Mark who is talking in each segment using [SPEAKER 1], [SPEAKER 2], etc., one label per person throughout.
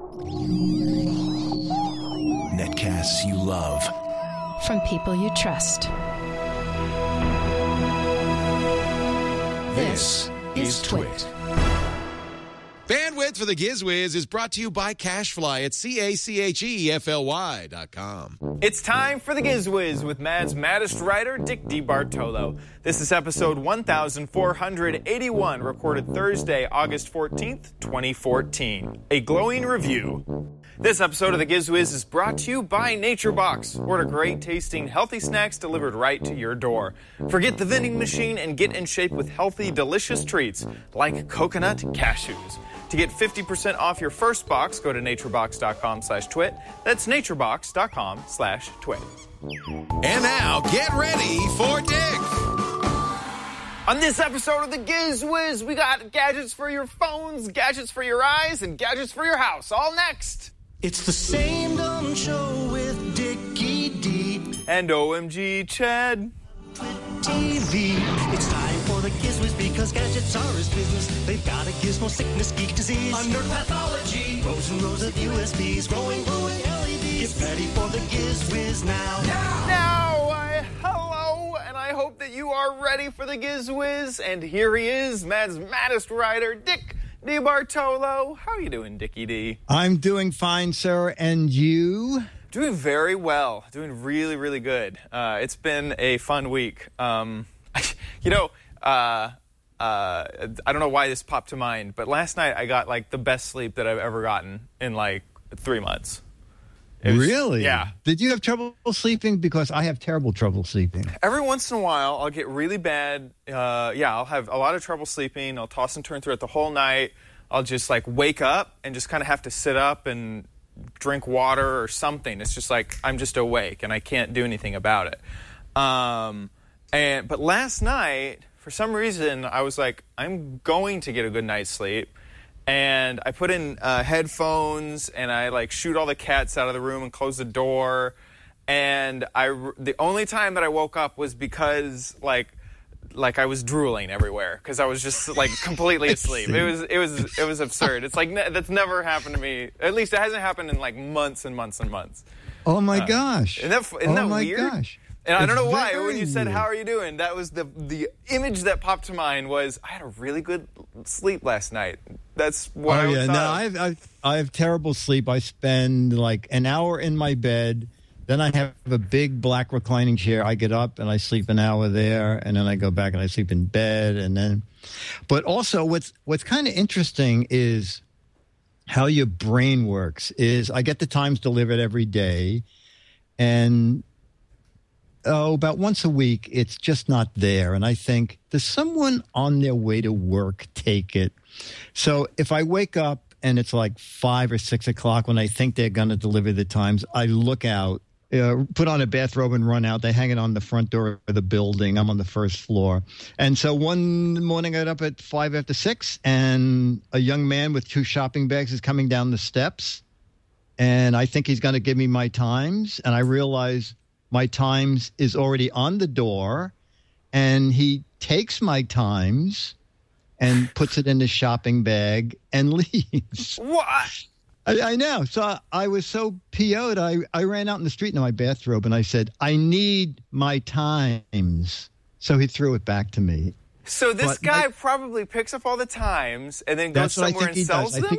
[SPEAKER 1] Netcasts you love.
[SPEAKER 2] From people you trust.
[SPEAKER 1] This is Twit.
[SPEAKER 3] Bandwidth for the GizWiz is brought to you by CacheFly at CacheFly.com.
[SPEAKER 4] It's time for the GizWiz with Mad's maddest writer, Dick DeBartolo. This is episode 1481, recorded Thursday, August 14th, 2014. A glowing review. This episode of the GizWiz is brought to you by NatureBox. Order great tasting, healthy snacks delivered right to your door. Forget the vending machine and get in shape with healthy, delicious treats like coconut cashews. To get 50% off your first box, go to naturebox.com/twit. That's naturebox.com/twit.
[SPEAKER 3] And now, get ready for Dick.
[SPEAKER 4] On this episode of the GizWiz, we got gadgets for your phones, gadgets for your eyes, and gadgets for your house. All next.
[SPEAKER 5] It's the same dumb show with Dickie D.
[SPEAKER 4] And OMG Chad.
[SPEAKER 5] TV. It's time for the GizWiz because gadgets are his business. They've got a gizmo sickness, geek disease, under pathology, rows and rows of USBs, glowing LEDs. Get ready for the GizWiz now.
[SPEAKER 4] Hello, and I hope that you are ready for the GizWiz. And here he is, Mad's maddest writer, Dick DeBartolo. How are you doing, Dickie D?
[SPEAKER 6] I'm doing fine, sir. And you?
[SPEAKER 4] Doing very well. Doing really, really good. It's been a fun week. I don't know why this popped to mind, but last night I got like the best sleep that I've ever gotten in like 3 months.
[SPEAKER 6] Really?
[SPEAKER 4] Yeah.
[SPEAKER 6] Did you have trouble sleeping? Because I have terrible trouble sleeping.
[SPEAKER 4] Every once in a while, I'll get really bad. I'll have a lot of trouble sleeping. I'll toss and turn throughout the whole night. I'll just like wake up and just kind of have to sit up and drink water or something. It's just like I'm just awake and I can't do anything about it. But last night, for some reason, I was like, I'm going to get a good night's sleep. And I put in headphones, and I like shoot all the cats out of the room and close the door. And the only time that I woke up was because like I was drooling everywhere because I was just like completely asleep. It was absurd. It's like that's never happened to me. At least it hasn't happened in like months and months and months.
[SPEAKER 6] Oh my gosh!
[SPEAKER 4] Isn't that weird?
[SPEAKER 6] Gosh.
[SPEAKER 4] And I don't know why. When you said, how are you doing? That was the image that popped to mind was, I had a really good sleep last night. That's what I thought.
[SPEAKER 6] No, I have terrible sleep. I spend like an hour in my bed. Then I have a big black reclining chair. I get up and I sleep an hour there. And then I go back and I sleep in bed. But also what's kind of interesting is how your brain works. Is I get the Times delivered every day. And about once a week, it's just not there. And I think, does someone on their way to work take it? So if I wake up and it's like 5 or 6 o'clock when I think they're going to deliver the Times, I look out, put on a bathrobe and run out. They hang it on the front door of the building. I'm on the first floor. And so one morning I got up at 5 after 6, and a young man with 2 shopping bags is coming down the steps. And I think he's going to give me my Times. And I realize my Times is already on the door, and he takes my Times and puts it in his shopping bag and leaves.
[SPEAKER 4] What?
[SPEAKER 6] I know. So I was so PO'd, I ran out in the street in my bathrobe, and I said, I need my Times. So he threw it back to me.
[SPEAKER 4] So this guy probably picks up all the Times and then goes somewhere and sells them?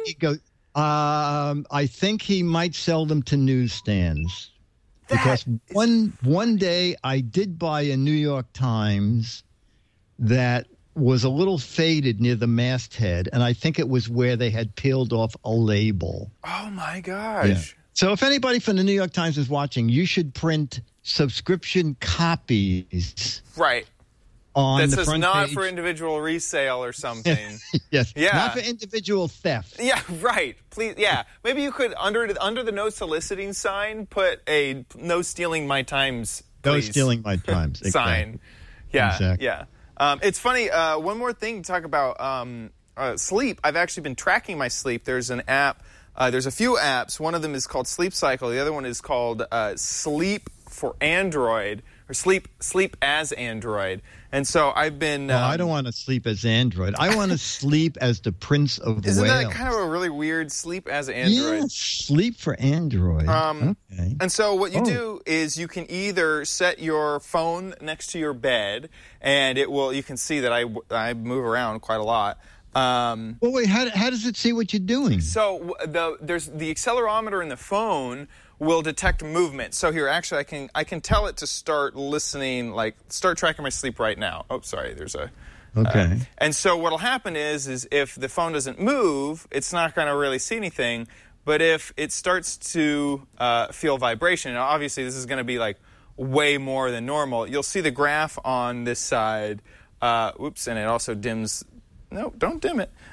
[SPEAKER 6] I think he might sell them to newsstands. Because one day I did buy a New York Times that was a little faded near the masthead, and I think it was where they had peeled off a label.
[SPEAKER 4] Oh, my gosh.
[SPEAKER 6] Yeah. So if anybody from the New York Times is watching, you should print subscription copies.
[SPEAKER 4] Right.
[SPEAKER 6] On
[SPEAKER 4] that
[SPEAKER 6] the
[SPEAKER 4] says
[SPEAKER 6] front
[SPEAKER 4] not
[SPEAKER 6] page.
[SPEAKER 4] For individual resale or something.
[SPEAKER 6] Yes.
[SPEAKER 4] Yeah.
[SPEAKER 6] Not for individual theft.
[SPEAKER 4] Yeah, right. Please, yeah. Maybe you could, under the no soliciting sign, put a no stealing my Times, please.
[SPEAKER 6] No stealing my Times.
[SPEAKER 4] Sign. Yeah,
[SPEAKER 6] exactly.
[SPEAKER 4] Yeah. It's funny, one more thing to talk about sleep. I've actually been tracking my sleep. There's an app. There's a few apps. One of them is called Sleep Cycle. The other one is called Sleep for Android, or sleep as Android. And so I've been...
[SPEAKER 6] Well, I don't want to sleep as Android. I want to sleep as the Prince of
[SPEAKER 4] Isn't
[SPEAKER 6] Wales.
[SPEAKER 4] that kind of a really weird sleep as Android?
[SPEAKER 6] Yeah, sleep for Android. Okay.
[SPEAKER 4] And so what you do is you can either set your phone next to your bed, and you can see that I move around quite a lot.
[SPEAKER 6] Well, wait, how does it see what you're doing?
[SPEAKER 4] So there's the accelerometer in the phone will detect movement. So here, actually, I can tell it to start listening, like start tracking my sleep right now. Oh, sorry, there's a...
[SPEAKER 6] Okay.
[SPEAKER 4] And so what'll happen is if the phone doesn't move, it's not going to really see anything. But if it starts to feel vibration, and obviously this is going to be like way more than normal, you'll see the graph on this side. Oops, and it also dims. No, don't dim it.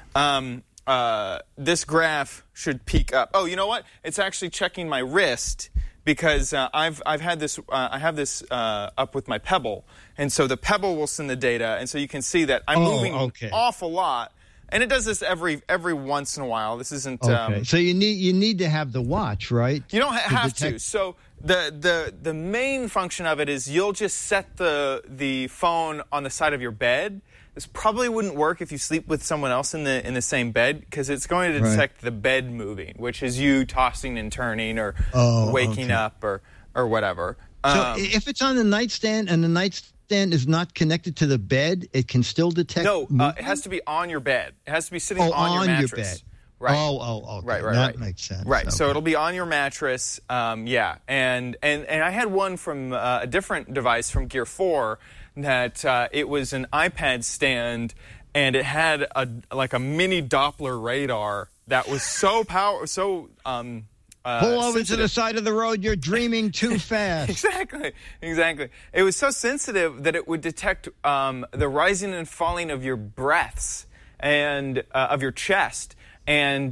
[SPEAKER 4] This graph should peak up. Oh, you know what? It's actually checking my wrist because I have this up with my Pebble, and so the Pebble will send the data, and so you can see that I'm moving an awful lot, and it does this every once in a while. This isn't
[SPEAKER 6] okay. So you need to have the watch, right?
[SPEAKER 4] You don't have to. So the main function of it is you'll just set the phone on the side of your bed. This probably wouldn't work if you sleep with someone else in the same bed, because it's going to detect the bed moving, which is you tossing and turning or waking up or whatever.
[SPEAKER 6] So if it's on the nightstand and the nightstand is not connected to the bed, it can still detect movement?
[SPEAKER 4] It has to be on your bed. It has to be sitting on your mattress.
[SPEAKER 6] Your bed.
[SPEAKER 4] Right.
[SPEAKER 6] Okay.
[SPEAKER 4] Right.
[SPEAKER 6] That makes sense.
[SPEAKER 4] Right.
[SPEAKER 6] Okay.
[SPEAKER 4] So it'll be on your mattress. Yeah. And I had one from a different device from Gear 4 that it was an iPad stand, and it had a mini Doppler radar that was so
[SPEAKER 6] pull over to the side of the road. You're dreaming too fast.
[SPEAKER 4] Exactly. It was so sensitive that it would detect the rising and falling of your breaths and of your chest. And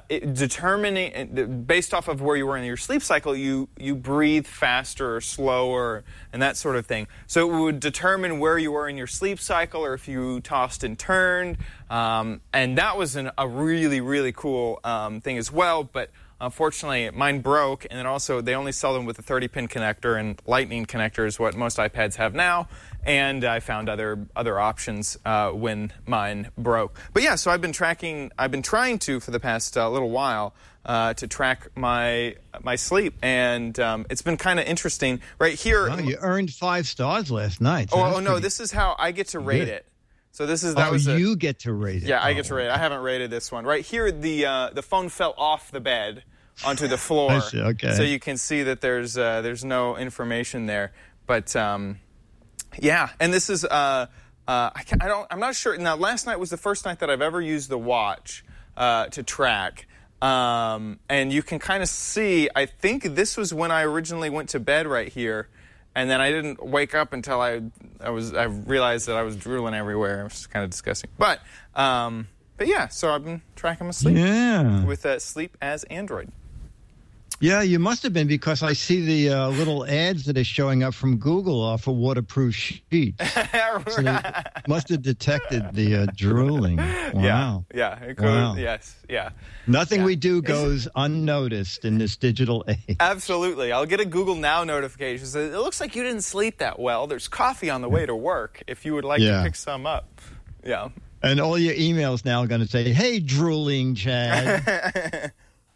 [SPEAKER 4] determining, based off of where you were in your sleep cycle, you breathe faster or slower and that sort of thing. So it would determine where you were in your sleep cycle or if you tossed and turned. And that was a really, really cool thing as well. But unfortunately, mine broke. And then also, they only sell them with a 30-pin connector, and Lightning connector is what most iPads have now. And I found other options when mine broke. But yeah, so I've been trying to for the past little while to track my sleep, and it's been kind of interesting. Right here,
[SPEAKER 6] well, you earned 5 stars last night.
[SPEAKER 4] So no, this is how I get to rate it. So
[SPEAKER 6] you get to rate it.
[SPEAKER 4] Yeah, I get to rate it. I haven't rated this one. Right here, the phone fell off the bed onto the floor.
[SPEAKER 6] I see, okay.
[SPEAKER 4] So you can see that there's no information there, but. Yeah, and this is I'm not sure. Now, last night was the first night that I've ever used the watch to track, and you can kind of see. I think this was when I originally went to bed right here, and then I didn't wake up until I realized that I was drooling everywhere. It was kind of disgusting, but yeah. So I've been tracking my sleep with Sleep as Android.
[SPEAKER 6] Yeah, you must have been, because I see the little ads that are showing up from Google for waterproof sheets.
[SPEAKER 4] Right.
[SPEAKER 6] So they must have detected the drooling. Wow.
[SPEAKER 4] Yeah.
[SPEAKER 6] Wow.
[SPEAKER 4] Yes. Yeah.
[SPEAKER 6] Nothing we do goes unnoticed in this digital age.
[SPEAKER 4] Absolutely. I'll get a Google Now notification. It looks like you didn't sleep that well. There's coffee on the way to work if you would like to pick some up. Yeah.
[SPEAKER 6] And all your emails now are going to say, "Hey, drooling Chad."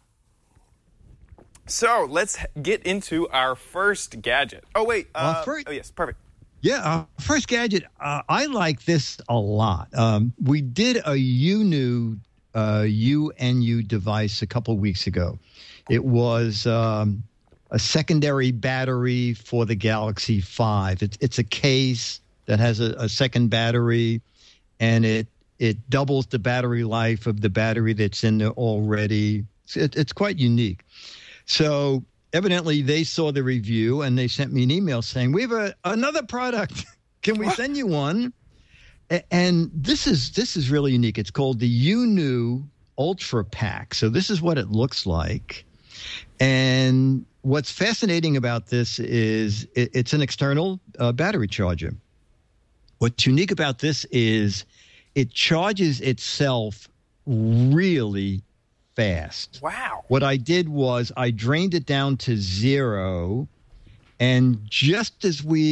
[SPEAKER 4] So let's get into our first gadget. Oh, wait. Yes, perfect.
[SPEAKER 6] Yeah, first gadget. I like this a lot. We did a UNU device a couple weeks ago. It was a secondary battery for the Galaxy 5. It's a case that has a second battery, and it doubles the battery life of the battery that's in there already. It's quite unique. So evidently they saw the review and they sent me an email saying, "We have another product. Can we send you one?" And this is really unique. It's called the UNU Ultra Pack. So this is what it looks like. And what's fascinating about this is it's an external battery charger. What's unique about this is it charges itself really fast.
[SPEAKER 4] Wow.
[SPEAKER 6] What I did was I drained it down to 0, And just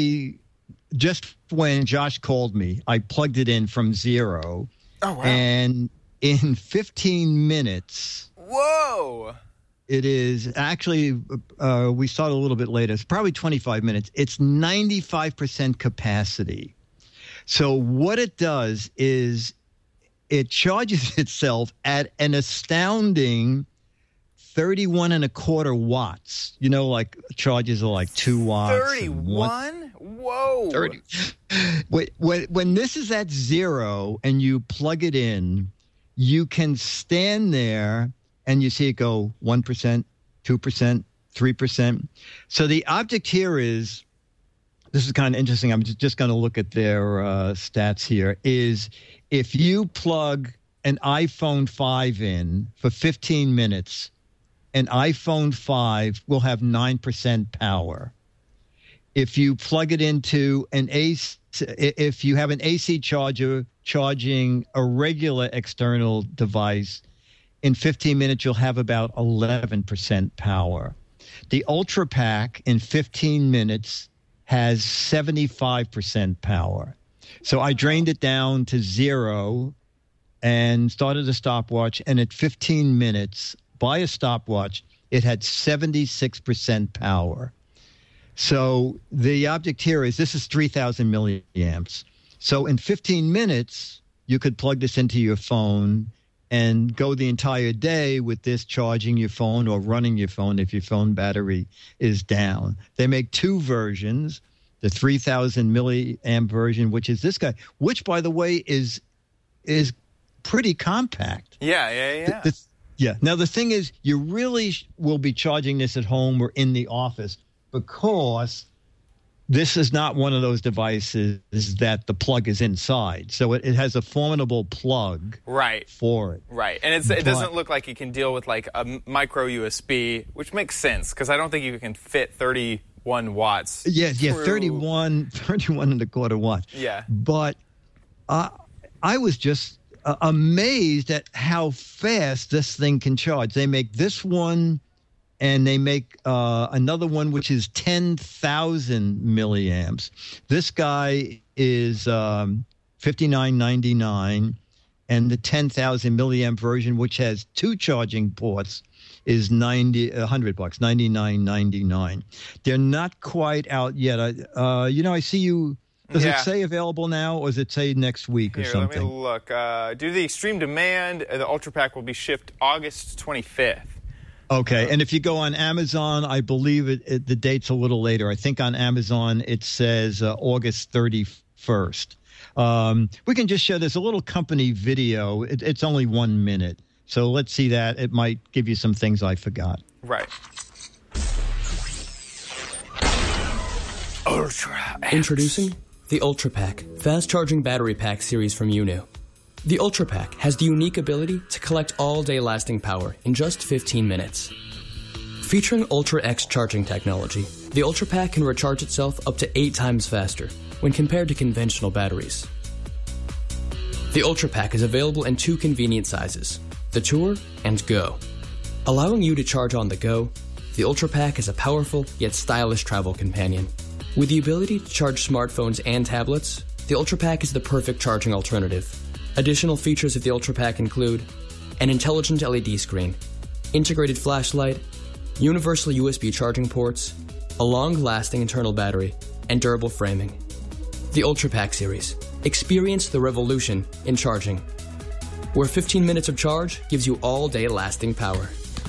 [SPEAKER 6] when Josh called me, I plugged it in from 0.
[SPEAKER 4] Oh, wow.
[SPEAKER 6] And in 15 minutes,
[SPEAKER 4] whoa!
[SPEAKER 6] It is actually, we started a little bit later. It's probably 25 minutes. It's 95% capacity. So what it does is it charges itself at an astounding 31.25 watts. You know, like charges are like 2 watts.
[SPEAKER 4] 31? Whoa.
[SPEAKER 6] 30. When this is at 0 and you plug it in, you can stand there and you see it go 1%, 2%, 3%. So the object here is, this is kind of interesting. I'm just going to look at their stats here, is if you plug an iPhone 5 in for 15 minutes, an iPhone 5 will have 9% power. If you plug it into an AC, if you have an AC charger charging a regular external device, in 15 minutes you'll have about 11% power. The Ultra Pack in 15 minutes has 75% power. So I drained it down to 0 and started a stopwatch, and at 15 minutes, by a stopwatch, it had 76% power. So the object here is, this is 3,000 milliamps. So in 15 minutes, you could plug this into your phone and go the entire day with this charging your phone or running your phone if your phone battery is down. They make 2 versions, the 3,000 milliamp version, which is this guy, which, by the way, is pretty compact.
[SPEAKER 4] Yeah.
[SPEAKER 6] Yeah. Now, the thing is, you really will be charging this at home or in the office, because this is not one of those devices that the plug is inside. So it has a formidable plug for it.
[SPEAKER 4] Right. And it doesn't look like it can deal with like a micro USB, which makes sense, because I don't think you can fit 31 watts.
[SPEAKER 6] Yeah, 31.25 watts.
[SPEAKER 4] Yeah.
[SPEAKER 6] But I was just amazed at how fast this thing can charge. They make this one, and they make another one which is 10,000 milliamps. This guy is $59.99, and the 10,000 milliamp version, which has 2 charging ports, is $100, $99.99. They're not quite out yet. I see you. Does it say available now, or does it say next week or something?
[SPEAKER 4] Let me look. Due to the extreme demand, the Ultra Pack will be shipped August 25th.
[SPEAKER 6] Okay, and if you go on Amazon, I believe the date's a little later. I think on Amazon it says August 31st. We can just show this a little company video. It's only 1 minute. So let's see that. It might give you some things I forgot.
[SPEAKER 4] Right. Ultra.
[SPEAKER 7] Introducing the Ultra Pack, fast-charging battery pack series from UNIU. The Ultra Pack has the unique ability to collect all-day lasting power in just 15 minutes. Featuring Ultra X charging technology, the Ultra Pack can recharge itself up to 8 times faster when compared to conventional batteries. The Ultra Pack is available in 2 convenient sizes, the Tour and Go. Allowing you to charge on the go, the Ultra Pack is a powerful yet stylish travel companion. With the ability to charge smartphones and tablets, the Ultra Pack is the perfect charging alternative. Additional features of the Ultra Pack include an intelligent LED screen, integrated flashlight, universal USB charging ports, a long-lasting internal battery, and durable framing. The Ultra Pack series. Experience the revolution in charging, where 15 minutes of charge gives you all-day lasting power.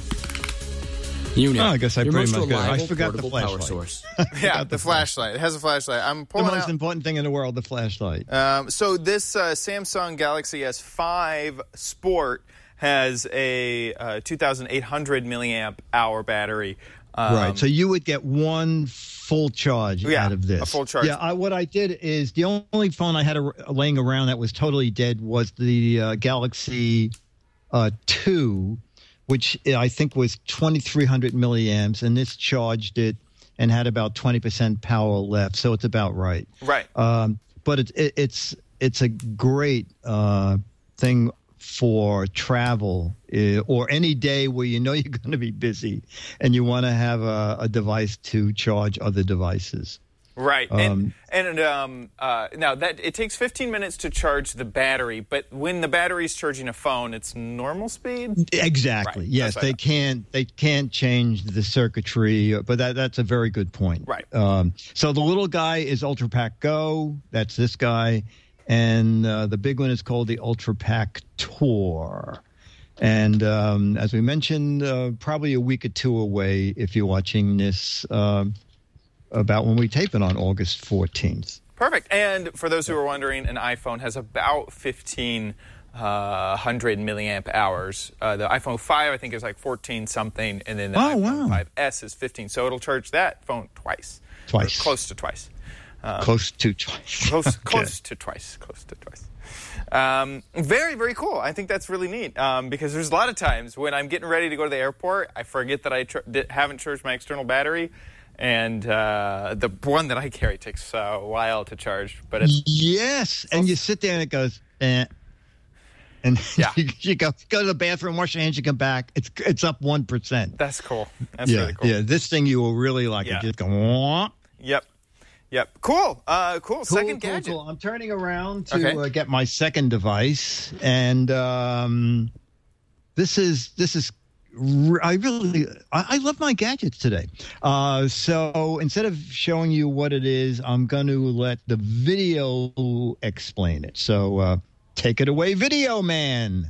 [SPEAKER 7] UNIU,
[SPEAKER 6] I guess I
[SPEAKER 7] your
[SPEAKER 6] pretty
[SPEAKER 7] most
[SPEAKER 6] much got it. I
[SPEAKER 7] reliable
[SPEAKER 6] forgot the
[SPEAKER 7] portable power
[SPEAKER 6] flashlight.
[SPEAKER 7] source.
[SPEAKER 4] Yeah, the flashlight. It has a flashlight. I'm
[SPEAKER 6] The
[SPEAKER 4] pulling
[SPEAKER 6] most
[SPEAKER 4] out.
[SPEAKER 6] important thing in the world, the flashlight.
[SPEAKER 4] So this Samsung Galaxy S5 Sport has a 2,800 milliamp hour battery.
[SPEAKER 6] Right. So you would get 1 full charge out of this.
[SPEAKER 4] A full charge.
[SPEAKER 6] Yeah. What I did is, the only phone I had laying around that was totally dead was the Galaxy 2, which I think was 2,300 milliamps, and this charged it and had about 20% power left. So it's about right.
[SPEAKER 4] Right.
[SPEAKER 6] But it's a great thing for travel or any day where you know you're going to be busy and you want to have a device to charge other devices.
[SPEAKER 4] Right. Now that it takes 15 minutes to charge the battery, but when the battery's charging a phone, it's normal speed?
[SPEAKER 6] Exactly.
[SPEAKER 4] Right.
[SPEAKER 6] Yes, they can't change the circuitry, but that's a very good point.
[SPEAKER 4] Right.
[SPEAKER 6] So the little guy is UltraPack Go. That's this guy. And the big one is called the UltraPack Tour. And as we mentioned, probably a week or two away if you're watching this about when we tape it on August 14th.
[SPEAKER 4] Perfect. And for those who are wondering, an iPhone has about 1,500 milliamp hours. The iPhone 5, I think, is like 14-something, and then the iPhone 5S is 15. So it'll charge that phone twice.
[SPEAKER 6] Twice.
[SPEAKER 4] Close to twice.
[SPEAKER 6] Close to twice.
[SPEAKER 4] Close to twice. Very, very cool. I think that's really neat because there's a lot of times when I'm getting ready to go to the airport, I forget that I haven't charged my external battery. And the one that I carry takes a while to charge. But
[SPEAKER 6] yes, and you sit there and it goes, and you go to the bathroom, wash your hands, you come back. It's up 1%.
[SPEAKER 4] That's cool. That's really cool.
[SPEAKER 6] Yeah, this thing you will really like.
[SPEAKER 4] Yeah.
[SPEAKER 6] It just go. Wah.
[SPEAKER 4] Yep. Cool. Cool. Second gadget.
[SPEAKER 6] Cool. I'm turning around to get my second device, and this is. I love my gadgets today. So instead of showing you what it is, I'm going to let the video explain it. So take it away, Video Man.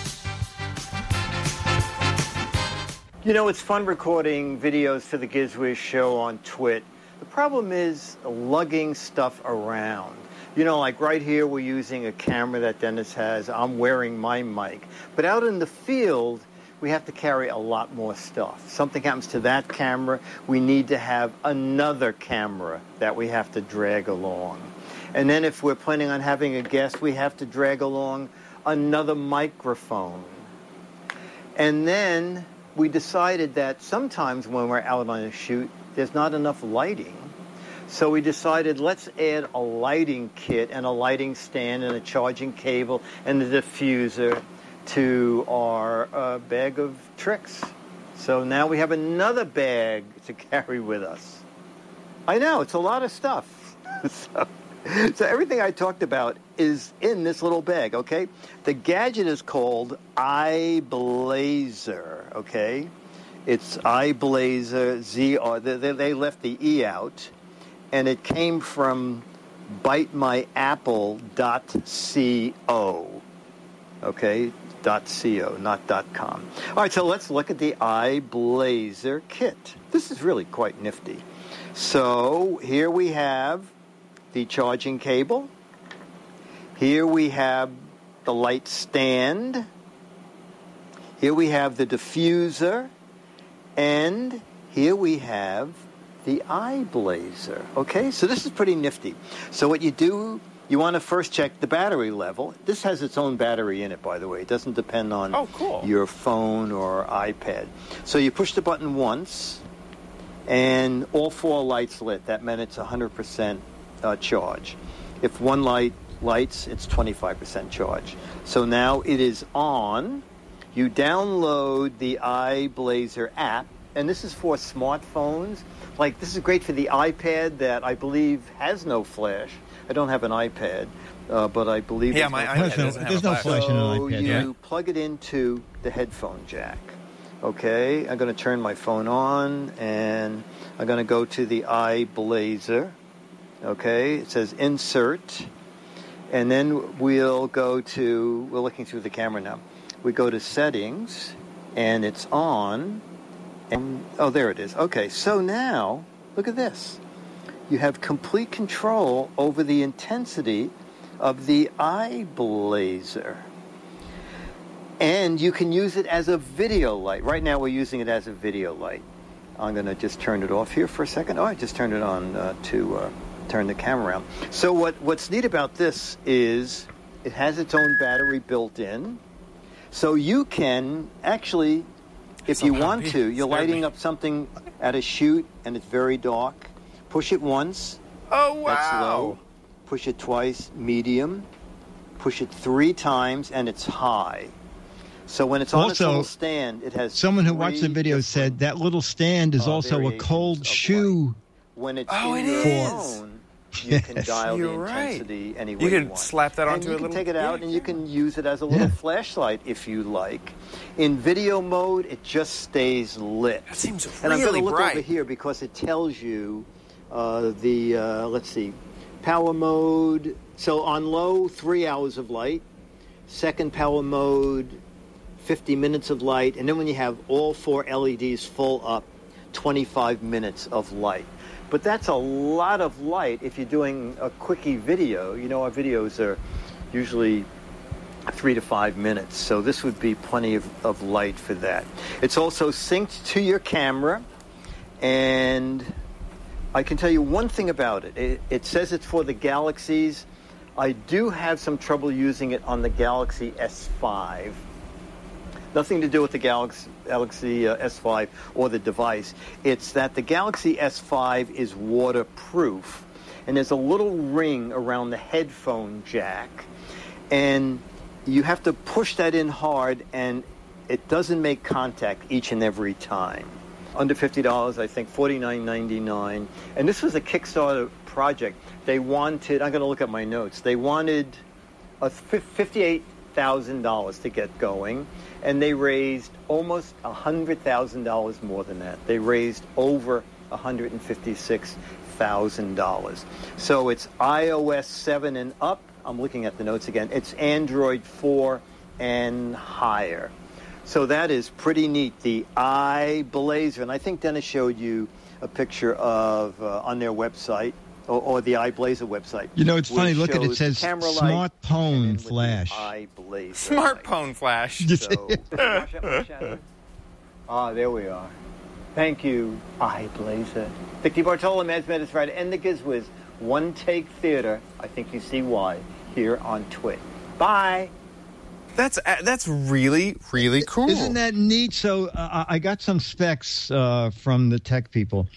[SPEAKER 8] You know, it's fun recording videos for the GizWiz show on Twit. The problem is lugging stuff around. You know, like right here, we're using a camera that Dennis has. I'm wearing my mic. But out in the field, we have to carry a lot more stuff. Something happens to that camera, we need to have another camera that we have to drag along. And then if we're planning on having a guest, we have to drag along another microphone. And then we decided that sometimes when we're out on a shoot, there's not enough lighting. So we decided let's add a lighting kit and a lighting stand and a charging cable and a diffuser to our bag of tricks. So now we have another bag to carry with us. I know, it's a lot of stuff. So everything I talked about is in this little bag, okay? The gadget is called iBlazer, okay? It's iBlazer ZR. They left the E out, and it came from bitemyapple.co, okay? .co, not .com. All right, so let's look at the iBlazer kit. This is really quite nifty. So here we have the charging cable. Here we have the light stand. Here we have the diffuser. And here we have the iBlazer. Okay, so this is pretty nifty. So what you do, you want to first check the battery level. This has its own battery in it, by the way. It doesn't depend on your phone or iPad. So you push the button once, and all four lights lit. That meant it's 100% charge. If one light lights, it's 25% charge. So now it is on. You download the iBlazer app, and this is for smartphones. Like, this is great for the iPad that I believe has no flash. I don't have an iPad, but I believe
[SPEAKER 4] my iPad doesn't have
[SPEAKER 6] there's no flash in an iPad.
[SPEAKER 8] So you plug it into the headphone jack. Okay, I'm going to turn my phone on, and I'm going to go to the iBlazer. Okay, it says insert, and then we're looking through the camera now. We go to settings, and it's on, and there it is. Okay, so now, look at this. You have complete control over the intensity of the iBlazer. And you can use it as a video light. Right now we're using it as a video light. I'm going to just turn it off here for a second. I just turned it on to turn the camera around. So what's neat about this is it has its own battery built in. So you can actually, if you want to, you're lighting up something at a shoot and it's very dark. Push it once.
[SPEAKER 4] Oh, wow.
[SPEAKER 8] That's low. Push it twice, medium. push it 3 times, and it's high. So when it's on its
[SPEAKER 6] Also,
[SPEAKER 8] little stand, it has
[SPEAKER 6] Someone who watched the
[SPEAKER 8] 3
[SPEAKER 6] video
[SPEAKER 8] different,
[SPEAKER 6] said that little stand is also a
[SPEAKER 8] variations
[SPEAKER 6] cold
[SPEAKER 8] of
[SPEAKER 6] shoe.
[SPEAKER 8] light. When it's
[SPEAKER 4] Oh,
[SPEAKER 8] in
[SPEAKER 4] it
[SPEAKER 8] your
[SPEAKER 4] is.
[SPEAKER 8] phone, you can dial the
[SPEAKER 4] You're right.
[SPEAKER 8] intensity any way
[SPEAKER 4] You
[SPEAKER 8] you
[SPEAKER 4] could
[SPEAKER 8] want.
[SPEAKER 4] slap that onto
[SPEAKER 8] and
[SPEAKER 4] a
[SPEAKER 8] you
[SPEAKER 4] little-
[SPEAKER 8] can take it out,
[SPEAKER 4] yeah,
[SPEAKER 8] and you can use it as a little
[SPEAKER 6] Yeah.
[SPEAKER 8] flashlight if you like. In video mode, it just stays lit.
[SPEAKER 4] That seems
[SPEAKER 8] And I'm going
[SPEAKER 4] really
[SPEAKER 8] to look
[SPEAKER 4] bright.
[SPEAKER 8] over here because it tells you let's see, power mode. So on low, 3 hours of light. Second power mode, 50 minutes of light. And then when you have all 4 LEDs full up, 25 minutes of light. But that's a lot of light if you're doing a quickie video. You know, our videos are usually 3 to 5 minutes. So this would be plenty of light for that. It's also synced to your camera. And I can tell you one thing about it. It says it's for the Galaxies. I do have some trouble using it on the Galaxy S5. Nothing to do with the Galaxy S5 or the device. It's that the Galaxy S5 is waterproof. And there's a little ring around the headphone jack. And you have to push that in hard, and it doesn't make contact each and every time. Under $50, I think, $49.99. And this was a Kickstarter project. They wanted, I'm going to look at my notes, they wanted $58,000 to get going, and they raised almost $100,000 more than that. They raised over $156,000. So it's iOS 7 and up. I'm looking at the notes again. It's Android 4 and higher. So that is pretty neat, the iBlazer. And I think Dennis showed you a picture of, on their website, or the iBlazer website.
[SPEAKER 6] You know, it's
[SPEAKER 8] which
[SPEAKER 6] funny. Look at it. It
[SPEAKER 8] shows
[SPEAKER 6] says
[SPEAKER 8] camera light
[SPEAKER 6] smartphone
[SPEAKER 8] and then with the
[SPEAKER 6] flash.
[SPEAKER 8] iBlazer
[SPEAKER 4] Smartphone
[SPEAKER 8] light.
[SPEAKER 4] flash.
[SPEAKER 8] So, there we are. Thank you, iBlazer. Vicki Bartola, Mads Metasride, and the Gizwiz. One Take Theater. I think you see why here on Twit. Bye.
[SPEAKER 4] That's really, really cool.
[SPEAKER 6] Isn't that neat? So I got some specs from the tech people.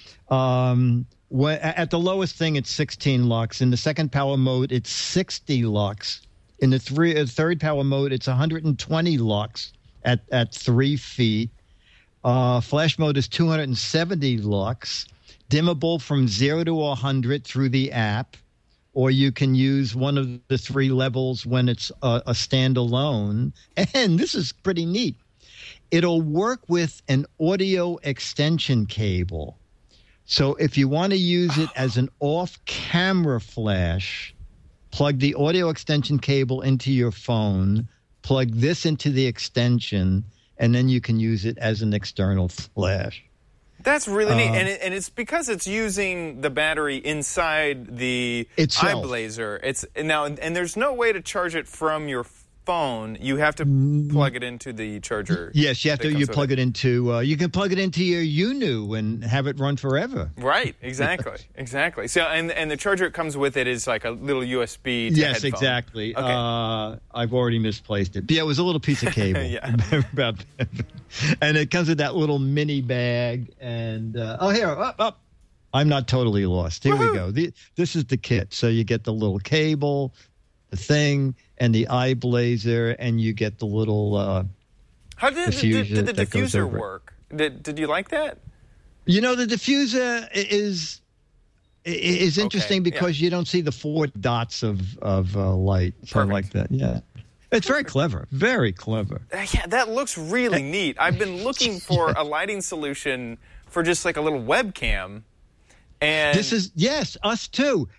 [SPEAKER 6] At the lowest thing, it's 16 lux. In the second power mode, it's 60 lux. In the third power mode, it's 120 lux at 3 feet. Flash mode is 270 lux. Dimmable from 0 to 100 through the app. Or you can use one of the 3 levels when it's a standalone. And this is pretty neat. It'll work with an audio extension cable. So if you want to use it as an off-camera flash, plug the audio extension cable into your phone, plug this into the extension, and then you can use it as an external flash.
[SPEAKER 4] That's really neat, and it's because it's using the battery inside the
[SPEAKER 6] Itself.
[SPEAKER 4] iBlazer. It's now, and there's no way to charge it from your phone. You have to plug it into the charger.
[SPEAKER 6] Yes, you have to. You plug it into. You can plug it into your UNU and have it run forever.
[SPEAKER 4] Right. Exactly. Exactly. So, and the charger it comes with it is like a little USB. To
[SPEAKER 6] Yes,
[SPEAKER 4] headphone.
[SPEAKER 6] exactly.
[SPEAKER 4] Okay.
[SPEAKER 6] I've already misplaced it. Yeah, it was a little piece of cable.
[SPEAKER 4] Yeah.
[SPEAKER 6] About that. And it comes with that little mini bag. And here, up. I'm not totally lost. Here we go. This is the kit. So you get the little cable, the thing, and the iBlazer, and you get the little
[SPEAKER 4] How did the
[SPEAKER 6] diffuser that goes
[SPEAKER 4] diffuser
[SPEAKER 6] over it.
[SPEAKER 4] work? Did you like that?
[SPEAKER 6] You know, the diffuser is interesting because you don't see the 4 dots of light. So I like that. Yeah. It's very clever. Very clever.
[SPEAKER 4] Yeah, that looks really neat. I've been looking for a lighting solution for just like a little webcam. And
[SPEAKER 6] This is, yes, us too.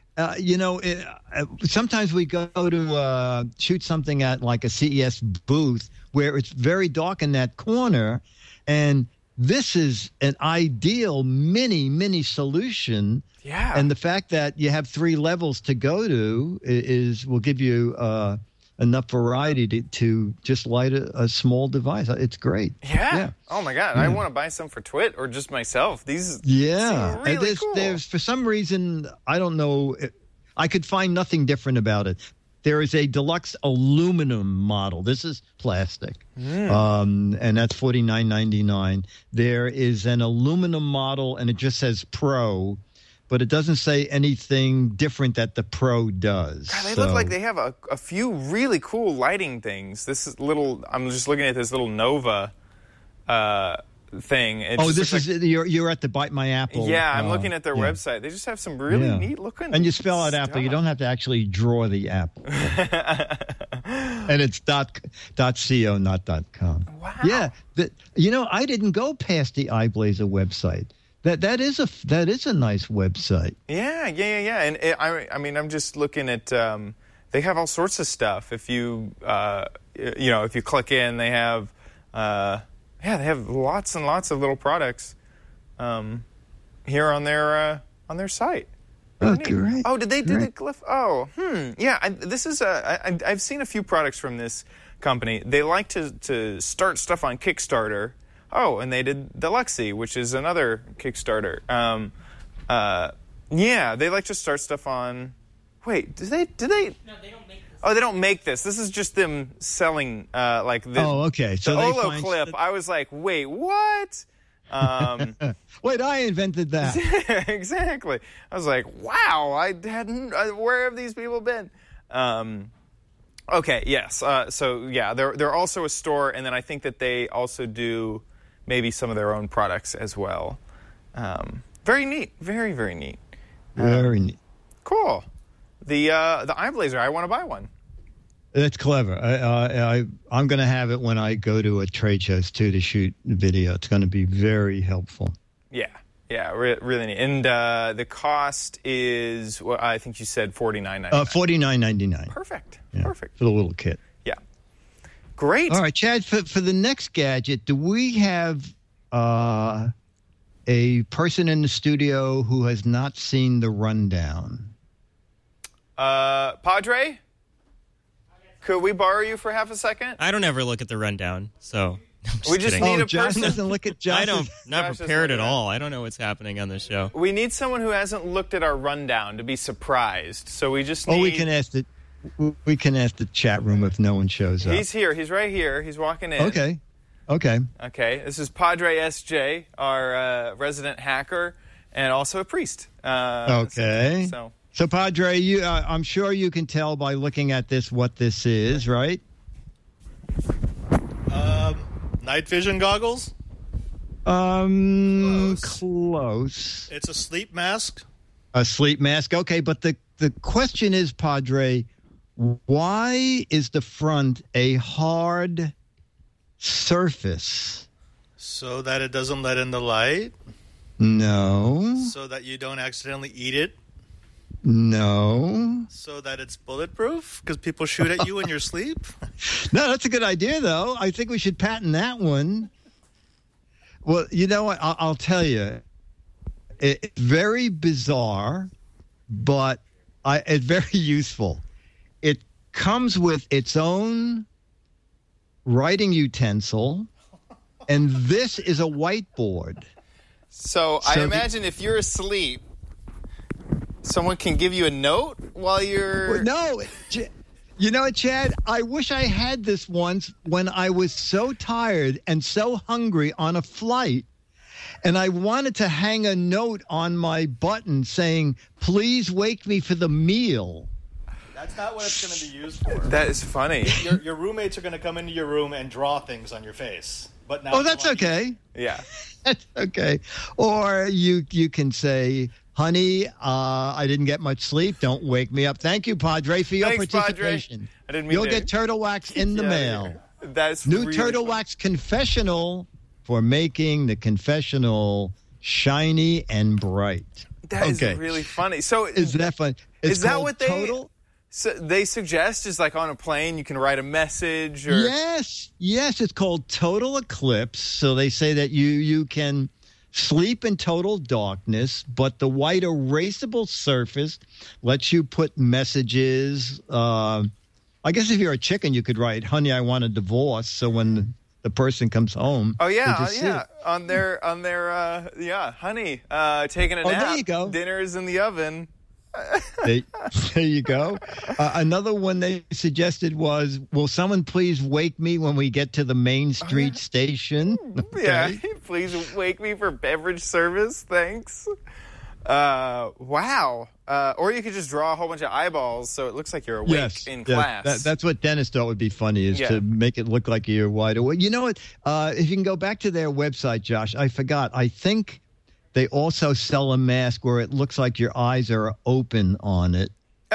[SPEAKER 6] Sometimes we go to shoot something at like a CES booth where it's very dark in that corner, and this is an ideal mini solution.
[SPEAKER 4] Yeah.
[SPEAKER 6] And the fact that you have 3 levels to go to will give you enough variety to just light a small device. It's great.
[SPEAKER 4] Yeah. Oh my God. I want to buy some for Twit or just myself. These
[SPEAKER 6] Yeah.
[SPEAKER 4] seem really cool.
[SPEAKER 6] There's for some reason, I don't know, I could find nothing different about it. There is a deluxe aluminum model. This is plastic, and that's $49.99. There is an aluminum model, and it just says Pro. but it doesn't say anything different that the Pro does.
[SPEAKER 4] God, they look like they have a few really cool lighting things. This is I'm just looking at this little Nova thing.
[SPEAKER 6] This is you're at the Bite My Apple.
[SPEAKER 4] Yeah, I'm looking at their website. They just have some really neat looking.
[SPEAKER 6] And you spell out Apple. You don't have to actually draw the apple. And it's .co, not .com.
[SPEAKER 4] Wow.
[SPEAKER 6] Yeah, I didn't go past the iBlazer website. That is a nice website.
[SPEAKER 4] Yeah. And I'm just looking at. They have all sorts of stuff. If you if you click in, they have. They have lots and lots of little products here on their site.
[SPEAKER 6] Oh, great.
[SPEAKER 4] Oh, did they do the glyph? Oh, yeah. This is I've seen a few products from this company. They like to start stuff on Kickstarter. Oh, and they did the Luxie, which is another Kickstarter. Yeah, they like to start stuff on. Wait, do they? No, they don't make this. Oh, they don't make this. This is just them selling like this.
[SPEAKER 6] Oh, okay. So
[SPEAKER 4] the Olo clip. I was like, wait, what?
[SPEAKER 6] Wait, I invented that.
[SPEAKER 4] Exactly. I was like, wow, I hadn't. Where have these people been? Okay, yes. So yeah, they're also a store, and then I think that they also do maybe some of their own products as well. Very neat. Very, very neat.
[SPEAKER 6] Very neat.
[SPEAKER 4] Cool. The iBlazer, I want to buy one.
[SPEAKER 6] That's clever. I'm going to have it when I go to a trade shows too to shoot video. It's going to be very helpful.
[SPEAKER 4] Yeah, really neat. And the cost is, well, I think you said $49.99.
[SPEAKER 6] $49.99.
[SPEAKER 4] Perfect.
[SPEAKER 6] Yeah,
[SPEAKER 4] Perfect.
[SPEAKER 6] for the little kit.
[SPEAKER 4] Yeah. Great.
[SPEAKER 6] All right, Chad. For the next gadget, do we have a person in the studio who has not seen the rundown?
[SPEAKER 4] Padre? Could we borrow you for half a second?
[SPEAKER 9] I don't ever look at the rundown, so
[SPEAKER 4] we just need a
[SPEAKER 6] Josh
[SPEAKER 4] person.
[SPEAKER 6] Doesn't look at Josh.
[SPEAKER 9] Not prepared at all. I don't know what's happening on this show.
[SPEAKER 4] We need someone who hasn't looked at our rundown to be surprised. So we just need.
[SPEAKER 6] Oh, we can ask the chat room if no one shows up.
[SPEAKER 4] He's here. He's right here. He's walking in.
[SPEAKER 6] Okay.
[SPEAKER 4] This is Padre SJ, our resident hacker, and also a priest.
[SPEAKER 6] Okay. So Padre, I'm sure you can tell by looking at this what this is, right?
[SPEAKER 10] Night vision goggles?
[SPEAKER 6] Close.
[SPEAKER 10] It's a sleep mask?
[SPEAKER 6] A sleep mask. Okay, but the question is, Padre, why is the front a hard surface?
[SPEAKER 10] So that it doesn't let in the light?
[SPEAKER 6] No.
[SPEAKER 10] So that you don't accidentally eat it?
[SPEAKER 6] No.
[SPEAKER 10] So that it's bulletproof? Because people shoot at you in your sleep?
[SPEAKER 6] No, that's a good idea, though. I think we should patent that one. Well, you know what? I'll tell you. It's very bizarre, but it's very useful. It comes with its own writing utensil, and this is a whiteboard.
[SPEAKER 4] So I imagine if you're asleep, someone can give you a note while you're...
[SPEAKER 6] No. You know what, Chad? I wish I had this once when I was so tired and so hungry on a flight, and I wanted to hang a note on my button saying, please wake me for the meal.
[SPEAKER 10] That's not what it's going to be used for.
[SPEAKER 4] That is funny.
[SPEAKER 10] Your roommates are going to come into your room and draw things on your face. But now
[SPEAKER 6] that's okay.
[SPEAKER 4] Yeah.
[SPEAKER 6] That's okay. Or you can say... Honey, I didn't get much sleep. Don't wake me up. Thank you, Padre, for your participation.
[SPEAKER 4] Padre. I didn't mean
[SPEAKER 6] You'll get Turtle Wax in the mail.
[SPEAKER 4] That's
[SPEAKER 6] New
[SPEAKER 4] really
[SPEAKER 6] Turtle
[SPEAKER 4] funny.
[SPEAKER 6] Wax confessional for making the confessional shiny and bright.
[SPEAKER 4] That is really funny. So
[SPEAKER 6] is that fun?
[SPEAKER 4] Is that what
[SPEAKER 6] they
[SPEAKER 4] suggest? Is like on a plane you can write a message? Or...
[SPEAKER 6] Yes. It's called Total Eclipse. So they say that you can sleep in total darkness, but the white erasable surface lets you put messages. I guess if you're a chicken, you could write, honey, I want a divorce. So when the person comes home.
[SPEAKER 4] Oh, yeah. On their honey, taking a nap.
[SPEAKER 6] There you go.
[SPEAKER 4] Dinner's in the oven.
[SPEAKER 6] There you go. Another one they suggested was, will someone please wake me when we get to the Main Street station? Okay.
[SPEAKER 4] Yeah, please wake me for beverage service. Thanks. Wow. Or you could just draw a whole bunch of eyeballs so it looks like you're awake in class.
[SPEAKER 6] That's what Dennis thought would be funny, is to make it look like you're wide awake. You know what? If you can go back to their website, Josh, I forgot. I think they also sell a mask where it looks like your eyes are open on it.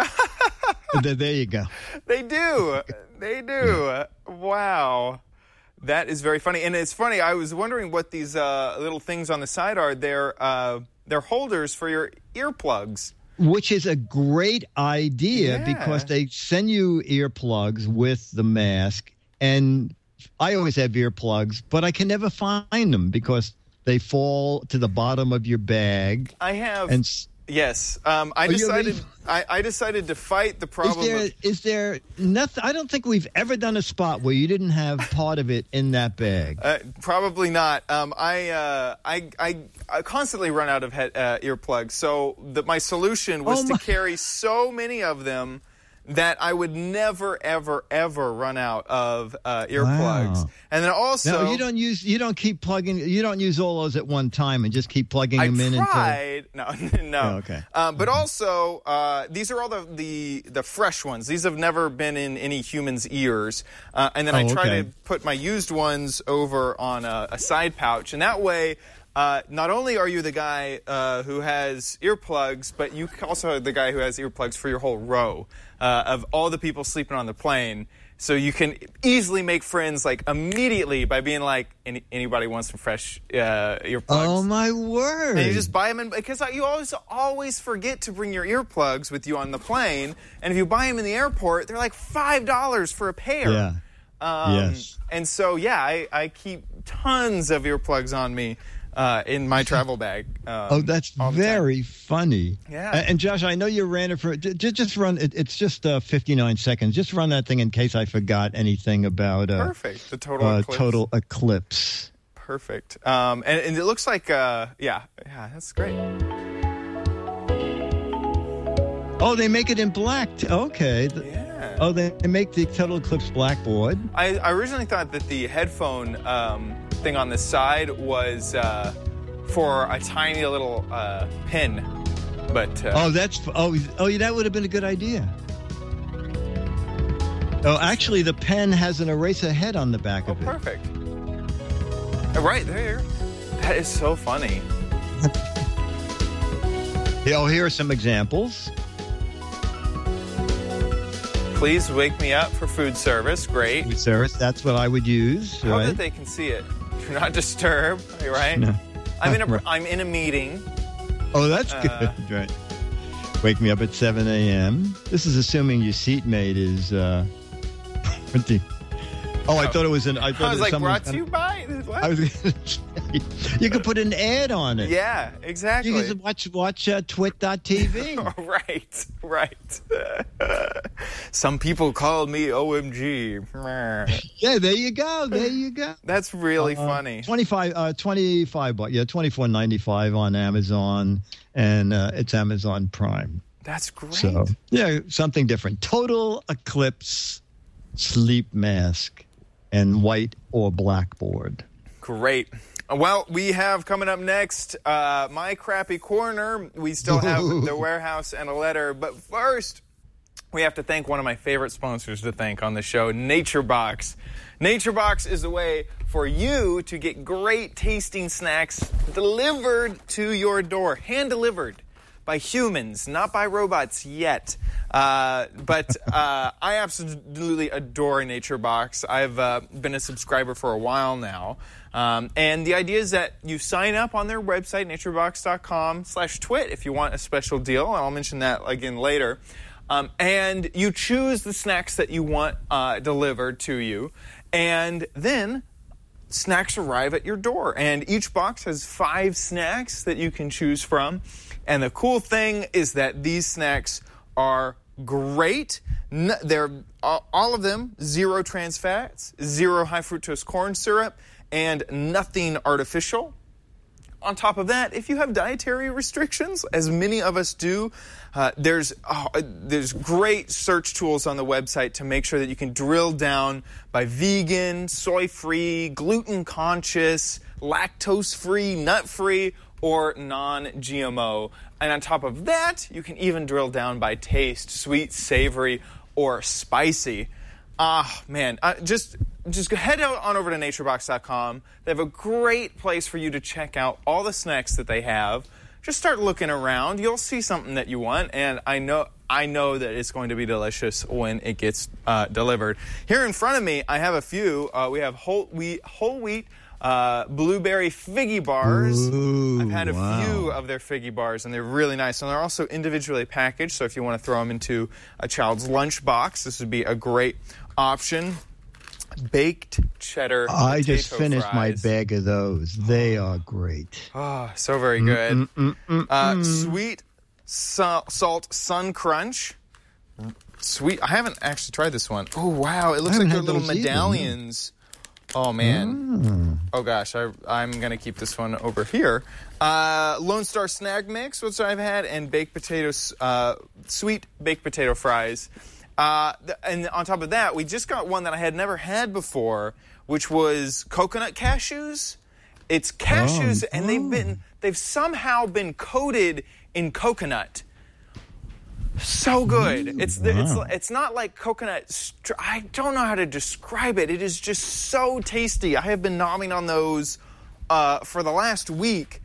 [SPEAKER 6] There you go.
[SPEAKER 4] They do. They do. Wow. That is very funny. And it's funny, I was wondering what these little things on the side are. They're holders for your earplugs.
[SPEAKER 6] Which is a great idea because they send you earplugs with the mask. And I always have earplugs, but I can never find them because they fall to the bottom of your bag.
[SPEAKER 4] I have... Yes. I decided to fight the problem.
[SPEAKER 6] Is there nothing? I don't think we've ever done a spot where you didn't have part of it in that bag.
[SPEAKER 4] Probably not. I constantly run out of earplugs. So my solution was to carry so many of them that I would never, ever, ever run out of earplugs. Wow. And then also,
[SPEAKER 6] no, you don't keep plugging. You don't use all those at one time and just keep plugging them in.
[SPEAKER 4] I tried. No.
[SPEAKER 6] Oh, okay.
[SPEAKER 4] But also, these are all the fresh ones. These have never been in any human's ears. And then I try to put my used ones over on a side pouch, and that way. Not only are you the guy who has earplugs, but you also are the guy who has earplugs for your whole row of all the people sleeping on the plane. So you can easily make friends like immediately by being like, anybody wants some fresh earplugs?
[SPEAKER 6] Oh my word!
[SPEAKER 4] And you just buy them because you always forget to bring your earplugs with you on the plane. And if you buy them in the airport, they're like $5 for a pair.
[SPEAKER 6] Yeah. Yes.
[SPEAKER 4] And so I keep tons of earplugs on me. In my travel bag.
[SPEAKER 6] That's very funny.
[SPEAKER 4] Yeah.
[SPEAKER 6] And Josh, I know you ran it for just run. It's just 59 seconds. Just run that thing in case I forgot anything about.
[SPEAKER 4] Perfect. The total
[SPEAKER 6] eclipse.
[SPEAKER 4] Perfect. And it looks like that's great.
[SPEAKER 6] Oh, they make it in black. Okay.
[SPEAKER 4] Yeah.
[SPEAKER 6] Oh, they make the total eclipse blackboard.
[SPEAKER 4] I originally thought that the headphone thing on the side was for a tiny little pin, but
[SPEAKER 6] that would have been a good idea. Oh, actually, the pen has an eraser head on the back of it.
[SPEAKER 4] Perfect. Right there. That is so funny.
[SPEAKER 6] Here are some examples.
[SPEAKER 4] Please wake me up for food service. Great.
[SPEAKER 6] Food service, that's what I would use.
[SPEAKER 4] How that they can see it. Do not disturb, right?
[SPEAKER 6] No.
[SPEAKER 4] I'm in a meeting.
[SPEAKER 6] Oh, that's good. Right. Wake me up at 7 a.m. This is assuming your seatmate is I thought it was I was
[SPEAKER 4] like, brought to you by? What?
[SPEAKER 6] I was going to say, you could put an ad on it.
[SPEAKER 4] Yeah, exactly.
[SPEAKER 6] You can watch twit.tv.
[SPEAKER 4] Right. Some people call me OMG.
[SPEAKER 6] Yeah, there you go.
[SPEAKER 4] That's really funny.
[SPEAKER 6] $25, $24.95 on Amazon, and it's Amazon Prime.
[SPEAKER 4] That's great.
[SPEAKER 6] So, something different. Total Eclipse sleep mask and white or blackboard.
[SPEAKER 4] Great. Well, we have coming up next, My Crappy Corner. We still have The Warehouse and a letter. But first, we have to thank one of my favorite sponsors to thank on the show, NatureBox. NatureBox is a way for you to get great tasting snacks delivered to your door, hand-delivered by humans, not by robots yet. But I absolutely adore NatureBox. I've been a subscriber for a while now. And the idea is that you sign up on their website, naturebox.com/twit, if you want a special deal. And I'll mention that again later. And you choose the snacks that you want delivered to you. And then snacks arrive at your door. And each box has 5 snacks that you can choose from. And the cool thing is that these snacks are great. They're all of them 0 trans fats, 0 high fructose corn syrup, and nothing artificial. on top of that, if you have dietary restrictions, as many of us do, there's great search tools on the website to make sure that you can drill down by vegan, soy-free, gluten-conscious, lactose-free, nut-free, or non-GMO. And on top of that, you can even drill down by taste, sweet, savory, or spicy. Man, just head on over to naturebox.com. They have a great place for you to check out all the snacks that they have. Just start looking around. You'll see something that you want, and I know that it's going to be delicious when it gets delivered. Here in front of me, I have a few. We have whole wheat blueberry figgy bars.
[SPEAKER 6] Ooh,
[SPEAKER 4] I've had a few of their figgy bars, and they're really nice. And they're also individually packaged, so if you want to throw them into a child's lunchbox, this would be a great option. Baked cheddar
[SPEAKER 6] I just
[SPEAKER 4] potato
[SPEAKER 6] finished
[SPEAKER 4] fries.
[SPEAKER 6] my bag of those. They are great.
[SPEAKER 4] Oh, so very good. Sweet salt Sun Crunch. Sweet. I haven't actually tried this one. Oh, wow. It looks like they're little medallions. Oh, man. Oh, gosh. I'm going to keep this one over here. Lone Star Snag Mix, which I've had, and baked potatoes, sweet baked potato fries. And on top of that, we just got one that I had never had before, which was coconut cashews. It's cashews, and they've somehow been coated in coconut. So good. It's not like coconut. I don't know how to describe it. It is just so tasty. I have been nomming on those for the last week.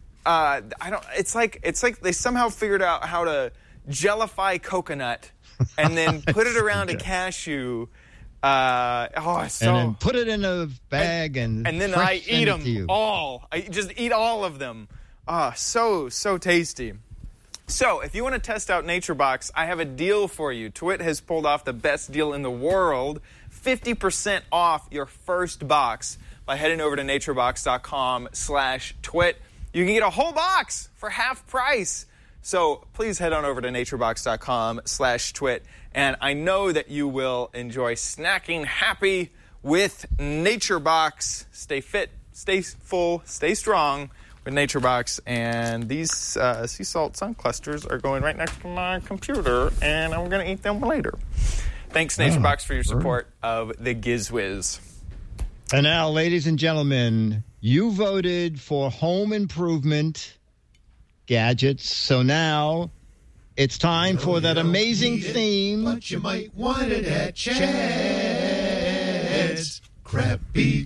[SPEAKER 4] It's like they somehow figured out how to jellify coconut and then put it around a cashew. And
[SPEAKER 6] then put it in a bag and
[SPEAKER 4] then I eat them all. I just eat all of them. So tasty. So, if you want to test out NatureBox, I have a deal for you. Twit has pulled off the best deal in the world, 50% off your first box by heading over to naturebox.com/twit. You can get a whole box for half price. So, please head on over to naturebox.com/twit. And I know that you will enjoy snacking happy with NatureBox. Stay fit, stay full, stay strong with NatureBox. And these sea salt sun clusters are going right next to my computer, and I'm going to eat them later. Thanks, NatureBox, for your support of the GizWiz.
[SPEAKER 6] And now, ladies and gentlemen, you voted for home improvement gadgets. So now it's time for that amazing theme.
[SPEAKER 1] But you might want it at Chad's Crappy